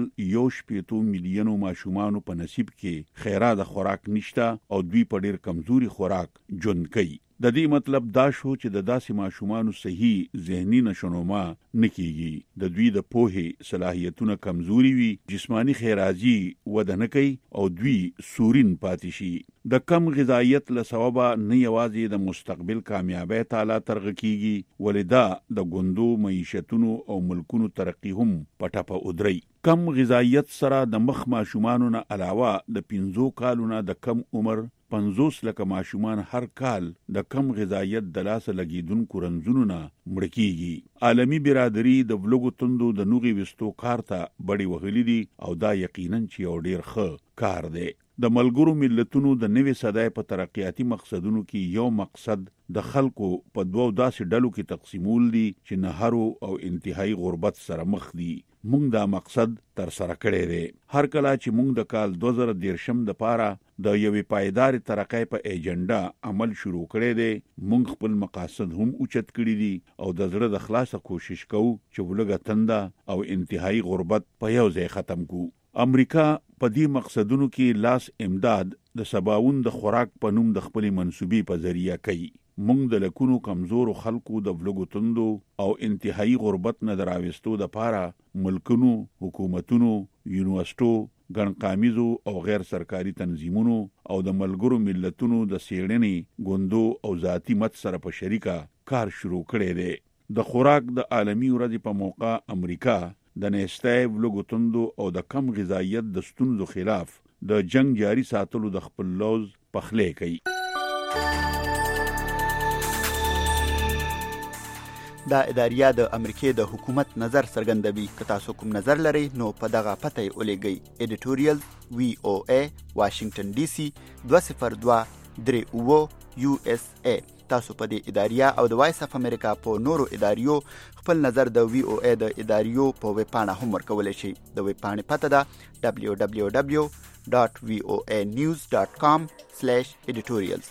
Speaker 7: 1.1 ملیونو ماشومانو په نصیب کې خیره د خوراک نشته او دوی په ډیر کمزوري خوراک ژوند کوي. د دې مطلب دا شو چې د داسې ماشومانو صحیح ذهني نشونما نکېږي. د دوی د پوهې صلاحیتونه کمزوري وي، جسمانی خیرازي وده نه کوي او دوی سورین پاتې شي. د کم غذایت له سببه نه یوازې د مستقبل کامیابی تعالی ترغه کیږي، ولدا د ګوندو معیشتونو او ملکونو ترقی هم پټه ودري. کم غذایت سره د مخ ماشومانو نه علاوه د 15 کالونو د کم عمر 50 لکه ماشومان هر کال د کم غذایت د لاسه لګیدونکو رنځونو نه مړ کیږي. عالمی برادری د ولګو توندو د نوغي وستو کار ته بړي وغلی دي او دا یقینا چې یو ډیر ښه کار دی. د ملګرو ملتونو د نوې صدای په ترقیاتي مقصدونو کې یو مقصد د خلکو په دوو داسې ډلو کې تقسیمول دي چې نهرو او انتهایی غربت سره مخ دي. مونږ دا مقصد تر سره کړی دی. هر کله چې مونږ د کال 2013 د پاره د یوې پایدار ترقۍ په ایجنډا عمل شروع کړی دی، مونږ خپل مقاصد هم اوچت کړی دي او د زړه د خلاصه کوشش کوو چې ولګه تنده او انتهایی غربت په یو ځای ختم کو. امریکا په دې مقصدونو کې لاس امداد د سباوون د خوراک په نوم د خپل منسوبي په ذریعہ کوي. مونږ د لکونو کمزور خلکو د ولګو توندو او انتهایی غربت نه دراوستو د پاره ملکونو، حکومتونو، یونیورسيټو، ګڼقامیزو او غیر سرکاري تنظیمونو او د ملګرو ملتونو د سیړنې ګوندو او ذاتی مت سره په شریکه کار شروع کړی دی. د خوراک د عالمی ورځې په موقع امریکا د نېستای ولګو توندو او د کم غذایت د ستونزو خلاف د جنگ جاری ساتلو د خپل لوز پخلې کوي.
Speaker 20: دا اداریه د امریکای د حکومت نظر څرګندوي. که تاسو کوم نظر لرئ نو په دغه پته یې ولېږئ. ایډیټوریال VOA واشنگټن DC 20238 USA. تاسو په دې اداریه او د وایس اف امریکا په نورو اداریو خپل نظر د VOA د اداریو په ویب پاڼه هم ورکولی شئ. د ویب پاڼې پته ده www.voanews.com/editorials.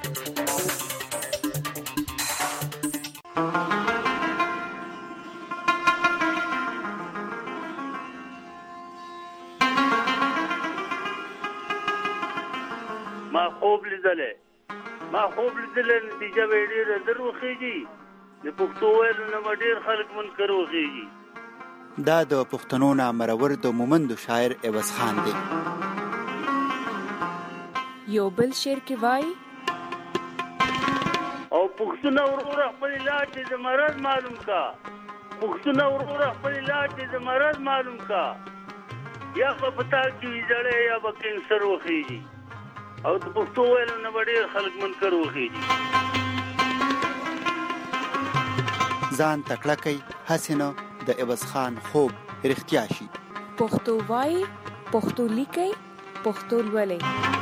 Speaker 21: ما خوب لیدلې نتیجه به ډېره زر وخېږي. د پښتو ویلو نه به ډېر خلک منکر وخېږي.
Speaker 20: دا د پښتنو نه مرور د مومندو شاعر عوض خان دی.
Speaker 23: یو بل شعر کې وایي
Speaker 21: او پښتون وروره خپل علاج د مرض معلوم کا. پښتون وروره خپل علاج د مرض معلوم کا. یا په پتا کې ویځړې یا به کینسر وخېږي. او د پښتو ویلو نه ډېر خلک منکر وخېږي.
Speaker 20: ځان تکړه کوي هسې نه د عوض خان خوب رښتیا شي.
Speaker 23: پښتو وایي، پښتو لیکي، پښتو لولئ.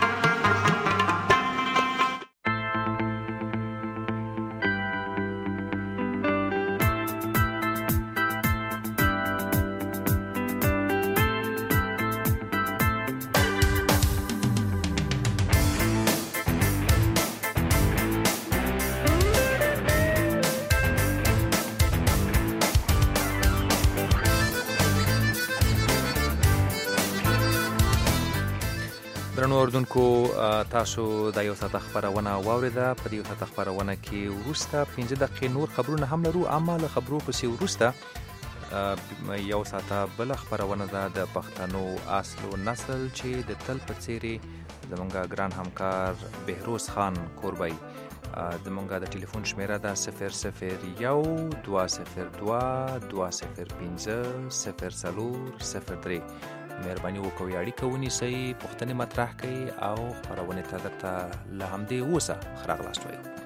Speaker 3: درنو اوردونکو، تاسو د یو ساعت خبرونه واوریده. په دې یو ساعت خبرونه کې وروسته 15 دقیقې نور خبرونه هم لرو، اما له خبرو پسې وروسته یو ساعته بل خبرونه ده د پښتنو اصل او نسل چې د تل په څیرې زمونږ ګران همکار بهروز خان کوربی زمونږ د ټلیفون شمیره ده 001202205005 مهرباني وکړئ اړیکه ونیسئ پوښتنې مطرح کړئ او خپرونې ته درته له همدې اوسه ښه راغلاست وایو.